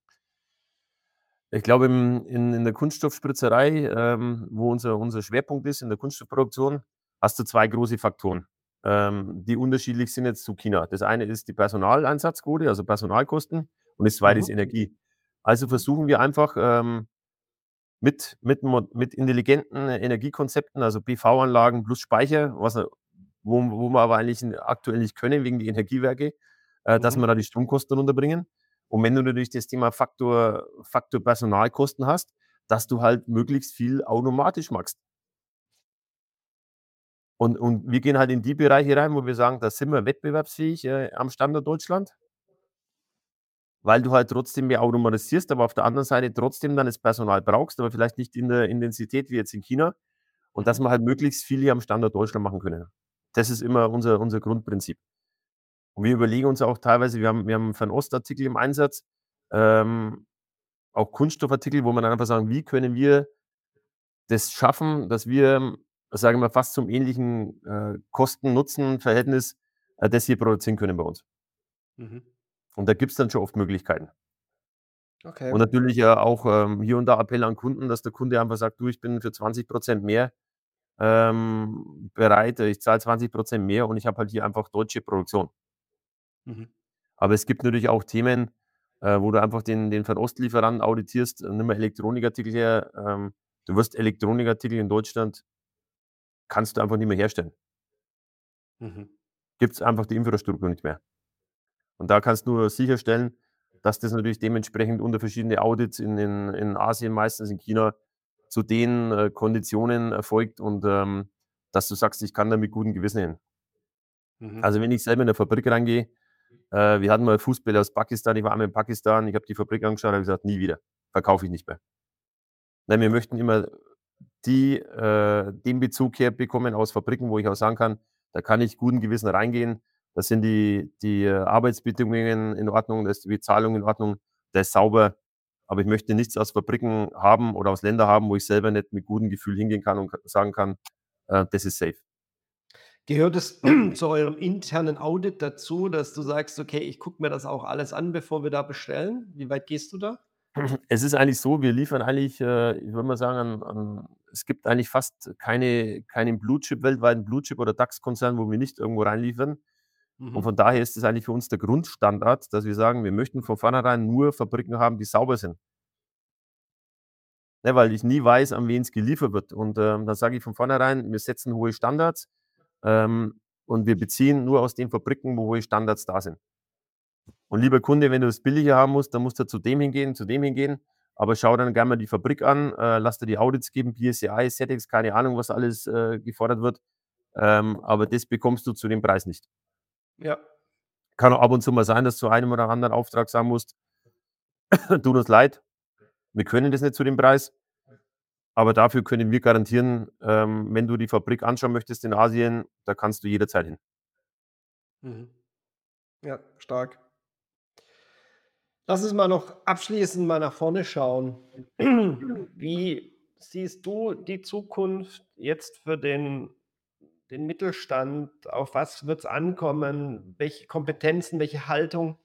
Ich glaube, im in in der Kunststoffspritzerei, ähm, wo unser unser Schwerpunkt ist in der Kunststoffproduktion, hast du zwei große Faktoren, ähm, die unterschiedlich sind jetzt zu China. Das eine ist die Personaleinsatzquote, also Personalkosten und das zweite ist Mhm. Energie. Also, versuchen wir einfach, ähm, mit mit mo mit intelligenten Energiekonzepten, also PV-Anlagen plus Speicher, was wir wo wo wir aber eigentlich n aktuell nicht können wegen die Energiewerke, äh, dass wir Mhm. da die Stromkosten runterbringen. Und wenn du natürlich das Thema Faktor Faktor Personalkosten hast, dass du halt möglichst viel automatisch machst. Und und wir gehen halt in die Bereiche rein, wo wir sagen, da sind wir wettbewerbsfähig, äh, am Standort Deutschland weil du halt trotzdem mehr automatisierst, aber auf der anderen Seite trotzdem dann das Personal brauchst, aber vielleicht nicht in der Intensität wie jetzt in China. Und dass Mhm. wir halt möglichst viel hier am Standort Deutschland machen können. Das ist immer unser unser Grundprinzip. Und wir überlegen uns auch teilweise wir haben wir haben Fernostartikel im Einsatz, ähm, auch Kunststoffartikel, wo wir dann einfach sagen: „Wie können wir das schaffen, dass wir, sagen wir mal, fast zum ähnlichen, äh, Kosten-Nutzen-Verhältnis, äh, das hier produzieren können bei uns?“ Mhm. Und da gibt's dann schon oft Möglichkeiten. Okay. Und natürlich ja auch, ähm, hier und da Appell an Kunden, dass der Kunde einfach sagt: „Du, ich bin für zwanzig Prozent mehr, ähm, bereit. Ich zahle zwanzig Prozent mehr und ich habe halt hier einfach deutsche Produktion.“ Mhm. Aber es gibt natürlich auch Themen, äh, wo du einfach den den Fernostlieferanten auditierst. Nimm mal Elektronikartikel her. Ähm, du wirst Elektronikartikel in Deutschland kannst du einfach nicht mehr herstellen. Mhm. Gibt's einfach die Infrastruktur nicht mehr. Und da kannst du sicherstellen, dass das natürlich dementsprechend unter verschiedene Audits in in in Asien, meistens in China, zu den, äh, Konditionen erfolgt und, ähm, dass du sagst: „Ich kann da mit gutem Gewissen hin.“ Mhm. Also, wenn ich selber in 'ne Fabrik reingehe äh, wir hatten mal Fußballer aus Pakistan, ich war einmal in Pakistan, ich habe die Fabrik angeschaut, habe gesagt: „Nie wieder, verkaufe ich nicht mehr.“ Nein, wir möchten immer die äh, den Bezug herbekommen aus Fabriken, wo ich auch sagen kann: „Da kann ich guten Gewissen reingehen. Da sind die die, äh, Arbeitsbedingungen in Ordnung, da ist die Bezahlung in Ordnung, der ist sauber.“ Aber ich möchte nichts aus Fabriken haben oder aus Ländern haben, wo ich selber nicht mit gutem Gefühl hingehen kann und k sagen kann: „Äh, das ist safe.“ Gehört es zu eurem internen Audit dazu, dass du sagst: „Okay, ich gucke mir das auch alles an, bevor wir da bestellen?“ Wie weit gehst du da? Es ist eigentlich so, wir liefern eigentlich, äh, ich würde mal sagen, an an es gibt eigentlich fast keine keinen Blue Chip weltweiten Blue Chip oder DAX-Konzern, wo wir nicht irgendwo reinliefern. Und Mhm. von daher ist es eigentlich für uns der Grundstandard, dass wir sagen, wir möchten von vornherein nur Fabriken haben, die sauber sind. Ne, weil ich nie weiß, an wen es geliefert wird. Und, ähm, dann sage ich von vornherein, wir setzen hohe Standards, ähm, und wir beziehen nur aus den Fabriken, wo hohe Standards da sind. Und lieber Kunde, wenn du es billiger haben musst, dann musst du zu dem hingehen, zu dem hingehen, aber schau dann gerne mal die Fabrik an, äh, lass dir die Audits geben, B S C I, SETEX, keine Ahnung, was alles, äh, gefordert wird, ähm, aber das bekommst du zu dem Preis nicht. Ja. Kann auch ab und zu mal sein, dass du zu einem oder anderen Auftrag sagen musst: „Tut uns leid, wir können das nicht zu dem Preis, aber dafür können wir garantieren, ähm, wenn du die Fabrik anschauen möchtest in Asien, da kannst du jederzeit hin.“ Mhm. Ja, stark. Lass uns mal noch abschließend mal nach vorne schauen. Wie siehst du die Zukunft jetzt für den den Mittelstand? Auf was wird's ankommen? Welche Kompetenzen, welche Haltung?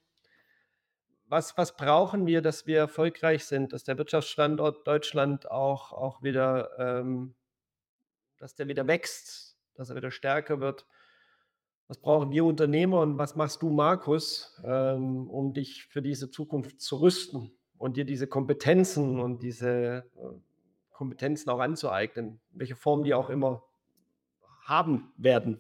Was was brauchen wir, dass wir erfolgreich sind, dass der Wirtschaftsstandort Deutschland auch auch wieder ähm, dass der wieder wächst, dass er wieder stärker wird? Was brauchen wir Unternehmer und was machst du, Markus, ähm, um dich für diese Zukunft zu rüsten und dir diese Kompetenzen und diese, äh, Kompetenzen auch anzueignen, welche Form die auch immer haben werden?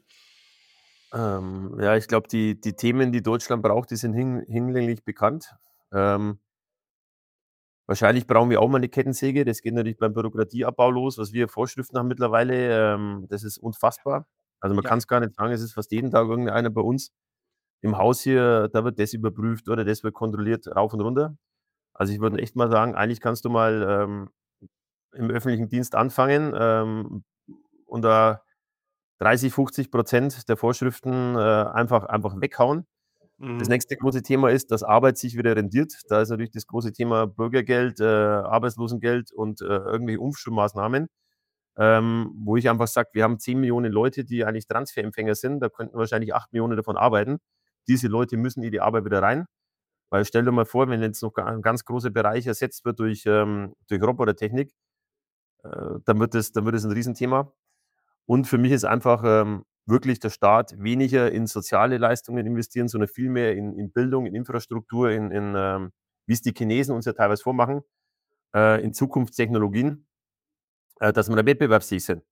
Ähm, ja, ich glaube, die die Themen, die Deutschland braucht, die sind hin hinlänglich bekannt. Ähm Wahrscheinlich brauchen wir auch mal 'ne Kettensäge. Das geht natürlich beim Bürokratieabbau los, was wir Vorschriften haben mittlerweile, ähm, das ist unfassbar. Also, man Ja. kann's gar nicht sagen, es ist fast jeden Tag irgendeiner bei uns im Haus hier, da wird das überprüft oder das wird kontrolliert, rauf und runter. Also, ich würde echt mal sagen, eigentlich kannst du mal, ähm, im öffentlichen Dienst anfangen, ähm, und da dreißig, fünfzig Prozent der Vorschriften, äh, einfach einfach weghauen. Das Mhm. nächste große Thema ist, dass Arbeit sich wieder rentiert. Da ist natürlich das große Thema Bürgergeld, äh, Arbeitslosengeld und, äh, irgendwelche Umschulmaßnahmen, ähm, wo ich einfach sage: „Wir haben zehn Millionen Leute, die eigentlich Transferempfänger sind, da könnten wahrscheinlich acht Millionen davon arbeiten. Diese Leute müssen in die Arbeit wieder rein.“ Weil stell dir mal vor, wenn jetzt noch ga 'n ganz großer Bereich ersetzt wird durch, ähm durch Robotertechnik, äh, dann wird das dann wird das 'n Riesenthema. Und für mich ist einfach, ähm, wirklich der Staat weniger in soziale Leistungen investieren, sondern viel mehr in in Bildung, in Infrastruktur, in in, ähm wie es die Chinesen uns ja teilweise vormachen, äh, in Zukunftstechnologien, äh, dass wir da wettbewerbsfähig sind.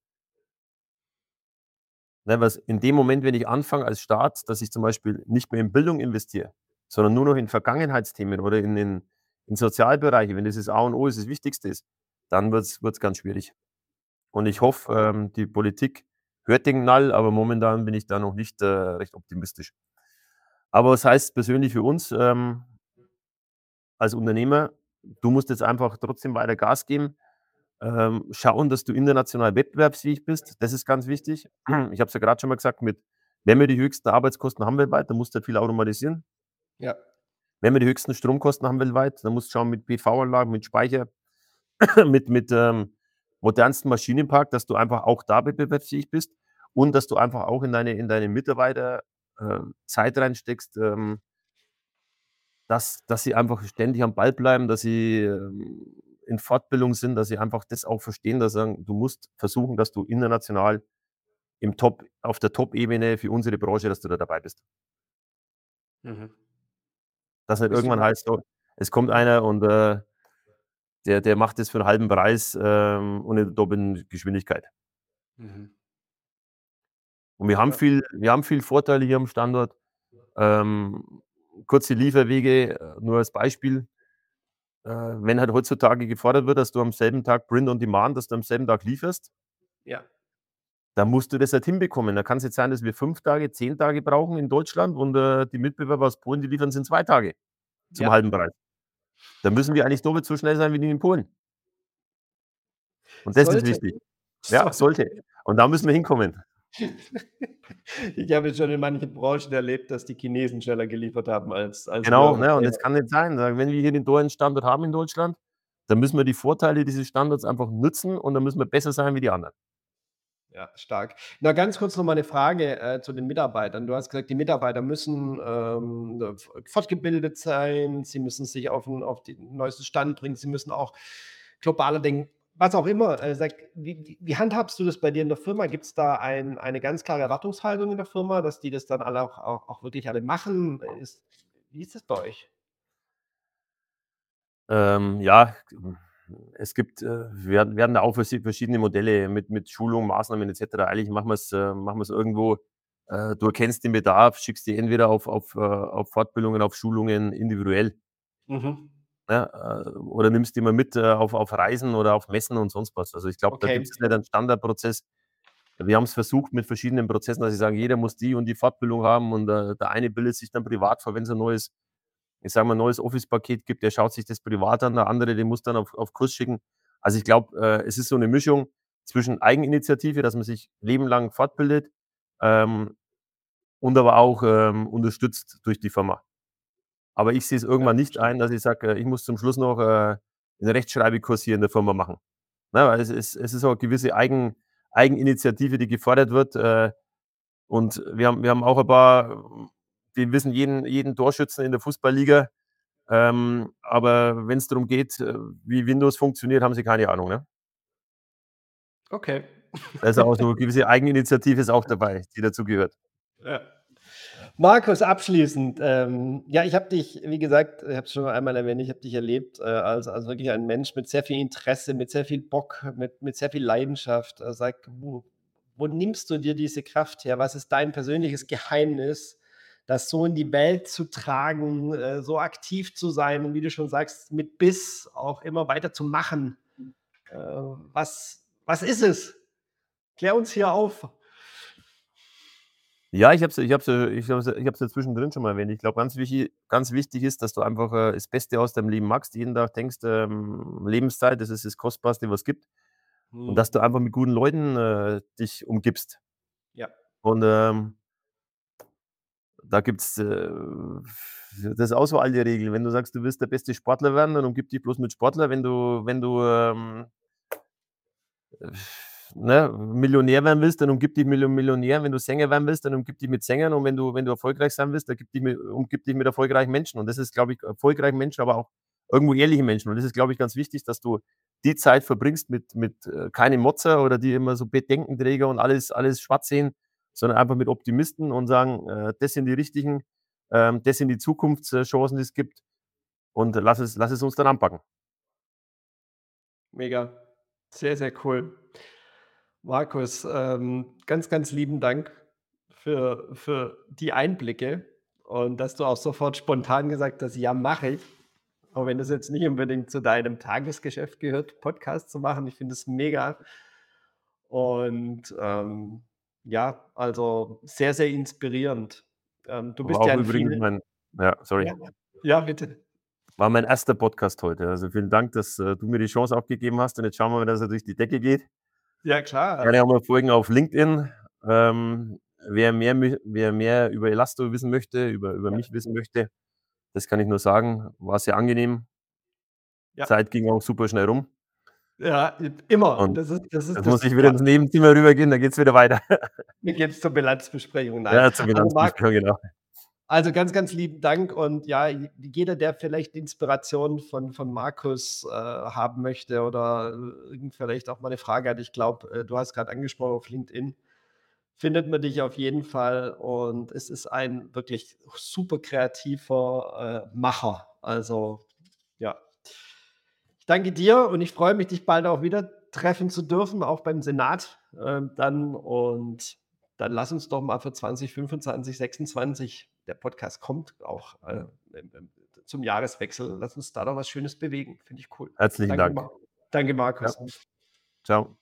Ne, was in dem Moment, wenn ich anfange als Staat, dass ich zum Beispiel nicht mehr in Bildung investiere, sondern nur noch in Vergangenheitsthemen oder in in in Sozialbereiche, wenn das das A und O ist, das Wichtigste ist, dann wird's wird's ganz schwierig. Und ich Mhm. hoffe, ähm, die Politik hört den Knall, aber momentan bin ich da noch nicht, äh, recht optimistisch. Aber was heißt's persönlich für uns, ähm als Unternehmer? Du musst jetzt einfach trotzdem weiter Gas geben, ähm, schauen, dass du international wettbewerbsfähig bist. Das ist ganz wichtig. Ich habe es ja grad schon mal gesagt, mit wenn wir die höchsten Arbeitskosten haben weltweit, dann musst du halt viel automatisieren. Ja. Wenn wir die höchsten Stromkosten haben weltweit, dann musst du schauen mit PV-Anlagen, mit Speicher, mit mit, ähm, modernstem Maschinenpark, dass du einfach auch da wettbewerbsfähig bist und dass du einfach auch in deine in deine Mitarbeiter, ähm, Zeit reinsteckst, ähm dass dass sie einfach ständig am Ball bleiben, dass sie, ähm, in Fortbildung sind, dass sie einfach das auch verstehen, dass sie sagen: „Du musst versuchen, dass du international im Top auf der Top-Ebene für unsere Branche dass du da dabei bist.“ Mhm. Dass nicht Bist du irgendwann da heißt so, es kommt mhm. einer und, äh, der der macht das für 'n halben Preis, ähm, und in der doppelten Geschwindigkeit. Mhm. Und wir haben Ja. viel wir haben viel Vorteile hier am Standort. Ähm, kurze Lieferwege, äh, nur als Beispiel. Äh, wenn halt heutzutage gefordert wird, dass du am selben Tag Print on Demand dass du am selben Tag lieferst Ja. dann musst du das halt hinbekommen. Da kann's nicht sein, dass wir fünf Tage, zehn Tage brauchen in Deutschland und, äh, die Mitbewerber aus Polen, die liefern's in zwei Tage zum Ja. halben Preis. Da müssen wir eigentlich doppelt so schnell sein wie die in Polen. Und das ist Sollte. wichtig. Ja, Sollte. sollte. Und da müssen wir hinkommen. Ich habe jetzt schon in manchen Branchen erlebt, dass die Chinesen schneller geliefert haben als als wir Genau, ne, und Europäer. das kann nicht sein. Wenn wir hier den teuren Standort haben in Deutschland, dann müssen wir die Vorteile dieses Standorts einfach nutzen und dann müssen wir besser sein wie die anderen. Ja, stark. Na, ganz kurz noch mal 'ne Frage, äh, zu den Mitarbeitern. Du hast gesagt, die Mitarbeiter müssen, ähm, ne, f fortgebildet sein, sie müssen sich auf 'n auf den neuesten Stand bringen, sie müssen auch globaler denken, was auch immer. Äh, sag, wie wie wie handhabst du das bei dir in der Firma? Gibt's da ein eine ganz klare Erwartungshaltung in der Firma, dass die das dann alle auch auch auch wirklich alle machen? Ist wie ist das bei euch? Ähm, ja, es gibt, äh wir wir hatten da auch verschi verschiedene Modelle mit mit Schulung, Maßnahmen et cetera. Eigentlich machen wir's äh, machen wir's irgendwo äh, du erkennst den Bedarf, schickst die entweder auf auf, äh auf Fortbildungen, auf Schulungen individuell Mhm. ne, äh, oder nimmst die mal mit, äh, auf auf Reisen oder auf Messen und sonst was. Also, ich glaube, da Okay. gibt's nicht einen Standardprozess. Wir haben's versucht mit verschiedenen Prozessen, dass sie sagen, jeder muss die und die Fortbildung haben und, äh, der eine bildet sich dann privat vor, wenn's 'n neues ich sage mal, neues Office-Paket gibt, der schaut sich das privat an, der andere, den musst du dann auf auf Kurs schicken. Also, ich glaube, äh, es ist so 'ne Mischung zwischen Eigeninitiative, dass man sich lebenlang fortbildet, ähm, und aber auch, ähm, unterstützt durch die Firma. Aber ich sehe es Ja, irgendwann nicht verstehe. ein, dass ich sage, äh, ich muss zum Schluss noch, äh, 'n Rechtschreibekurs hier in der Firma machen. Ne, weil es ist es ist auch gewisse Eigen Eigeninitiative, die gefordert wird, äh, und wir haben wir haben auch ein paar, die wissen jeden jeden Torschützen in der Fußballliga, ähm, aber wenn's drum geht, äh, wie Windows funktioniert, haben sie keine Ahnung, ne? Okay. Also, auch so 'ne gewisse Eigeninitiative ist auch dabei, die dazugehört. Ja. Markus, abschließend, ähm, ja, ich habe dich, wie gesagt ich habe es schon einmal erwähnt, ich habe dich erlebt, äh, als als wirklich ein Mensch mit sehr viel Interesse, mit sehr viel Bock, mit mit sehr viel Leidenschaft. Äh, sag, wo wo nimmst du dir diese Kraft her? Was ist dein persönliches Geheimnis, das so in die Welt zu tragen, äh, so aktiv zu sein und wie du schon sagst, mit Biss auch immer weiterzumachen? Äh, was was ist es? Klär uns hier auf. Ja, ich habe es ich habe es äh, ich habe es ich habe es ja zwischendrin schon mal erwähnt. Ich glaube, ganz wichi ganz wichtig ist, dass du einfach, äh, das Beste aus deinem Leben machst, jeden Tag denkst, ähm, Lebenszeit, das ist das Kostbarste, was gibt. Und Mhm. dass du einfach mit guten Leuten, äh, dich umgibst. Ja. Und, ähm da gibt's, äh, das ist auch so alte Regel. Wenn du sagst, du willst der beste Sportler werden, dann umgib dich bloß mit Sportler. Wenn du wenn du, ähm ne, Millionär werden willst, dann umgib dich mit Mil Millionären. Wenn du Sänger werden willst, dann umgib dich mit Sängern. Und wenn du wenn du erfolgreich sein willst, dann gib dich mit umgib dich mit erfolgreichen Menschen. Und das ist, glaube ich erfolgreichen Menschen, aber auch irgendwo ehrliche Menschen. Und das ist, glaube ich, ganz wichtig, dass du die Zeit verbringst mit mit, äh, keine Motzer oder die immer so Bedenkenträger und alles alles schwarz sehen, sondern einfach mit Optimisten und sagen, äh, das sind die richtigen, ähm, das sind die Zukunfts äh, Chancen, die es gibt. Und lass es lass es uns dann anpacken. Mega. Sehr, sehr cool. Markus, ähm, ganz, ganz lieben Dank für für die Einblicke und dass du auch sofort spontan gesagt hast: „Ja, mache ich.“ Auch wenn das jetzt nicht unbedingt zu deinem Tagesgeschäft gehört, Podcast zu machen. Ich finde es mega. Und, ähm, ja, also sehr, sehr inspirierend. Ähm, du War bist ja auch in übrigens vielen mein ja, sorry. ja, ja, bitte. War mein erster Podcast heute. Also, vielen Dank, dass, äh, du mir die Chance auch gegeben hast und jetzt schauen wir mal, dass er durch die Decke geht. Ja, Gerne klar. auch mal folgen auf LinkedIn. Ähm, wer mehr mö wer mehr über Elasto wissen möchte, über über Ja. mich wissen möchte, das kann ich nur sagen, war sehr angenehm. Ja. Zeit ging auch super schnell rum. Ja, i immer. Und Das ist das ist jetzt muss das ich wieder ja. ins Nebenzimmer rübergehen, dann geht's wieder weiter. Mir geht's zur Bilanzbesprechung. Nein. Ja, zur Also, Mark Bilanzbesprechung, genau. Also ganz, ganz lieben Dank und ja, j jeder, der vielleicht Inspiration von von Markus, äh, haben möchte oder irgend vielleicht auch mal 'ne Frage hat. Ich glaube, äh, du hast grad angesprochen, auf LinkedIn findet man dich auf jeden Fall und es ist ein wirklich super kreativer, äh, Macher. Also, ja. Ich danke dir und ich freue mich, dich bald auch wieder treffen zu dürfen, auch beim Senat, ähm, dann und dann lass uns doch mal für zwanzig fünfundzwanzig, sechsundzwanzig der Podcast kommt auch, äh, ähm, ähm, zum Jahreswechsel. Lass uns da doch was Schönes bewegen. Finde ich cool. Herzlichen Danke, Dank. Ma danke, Ja. Markus. Tschau.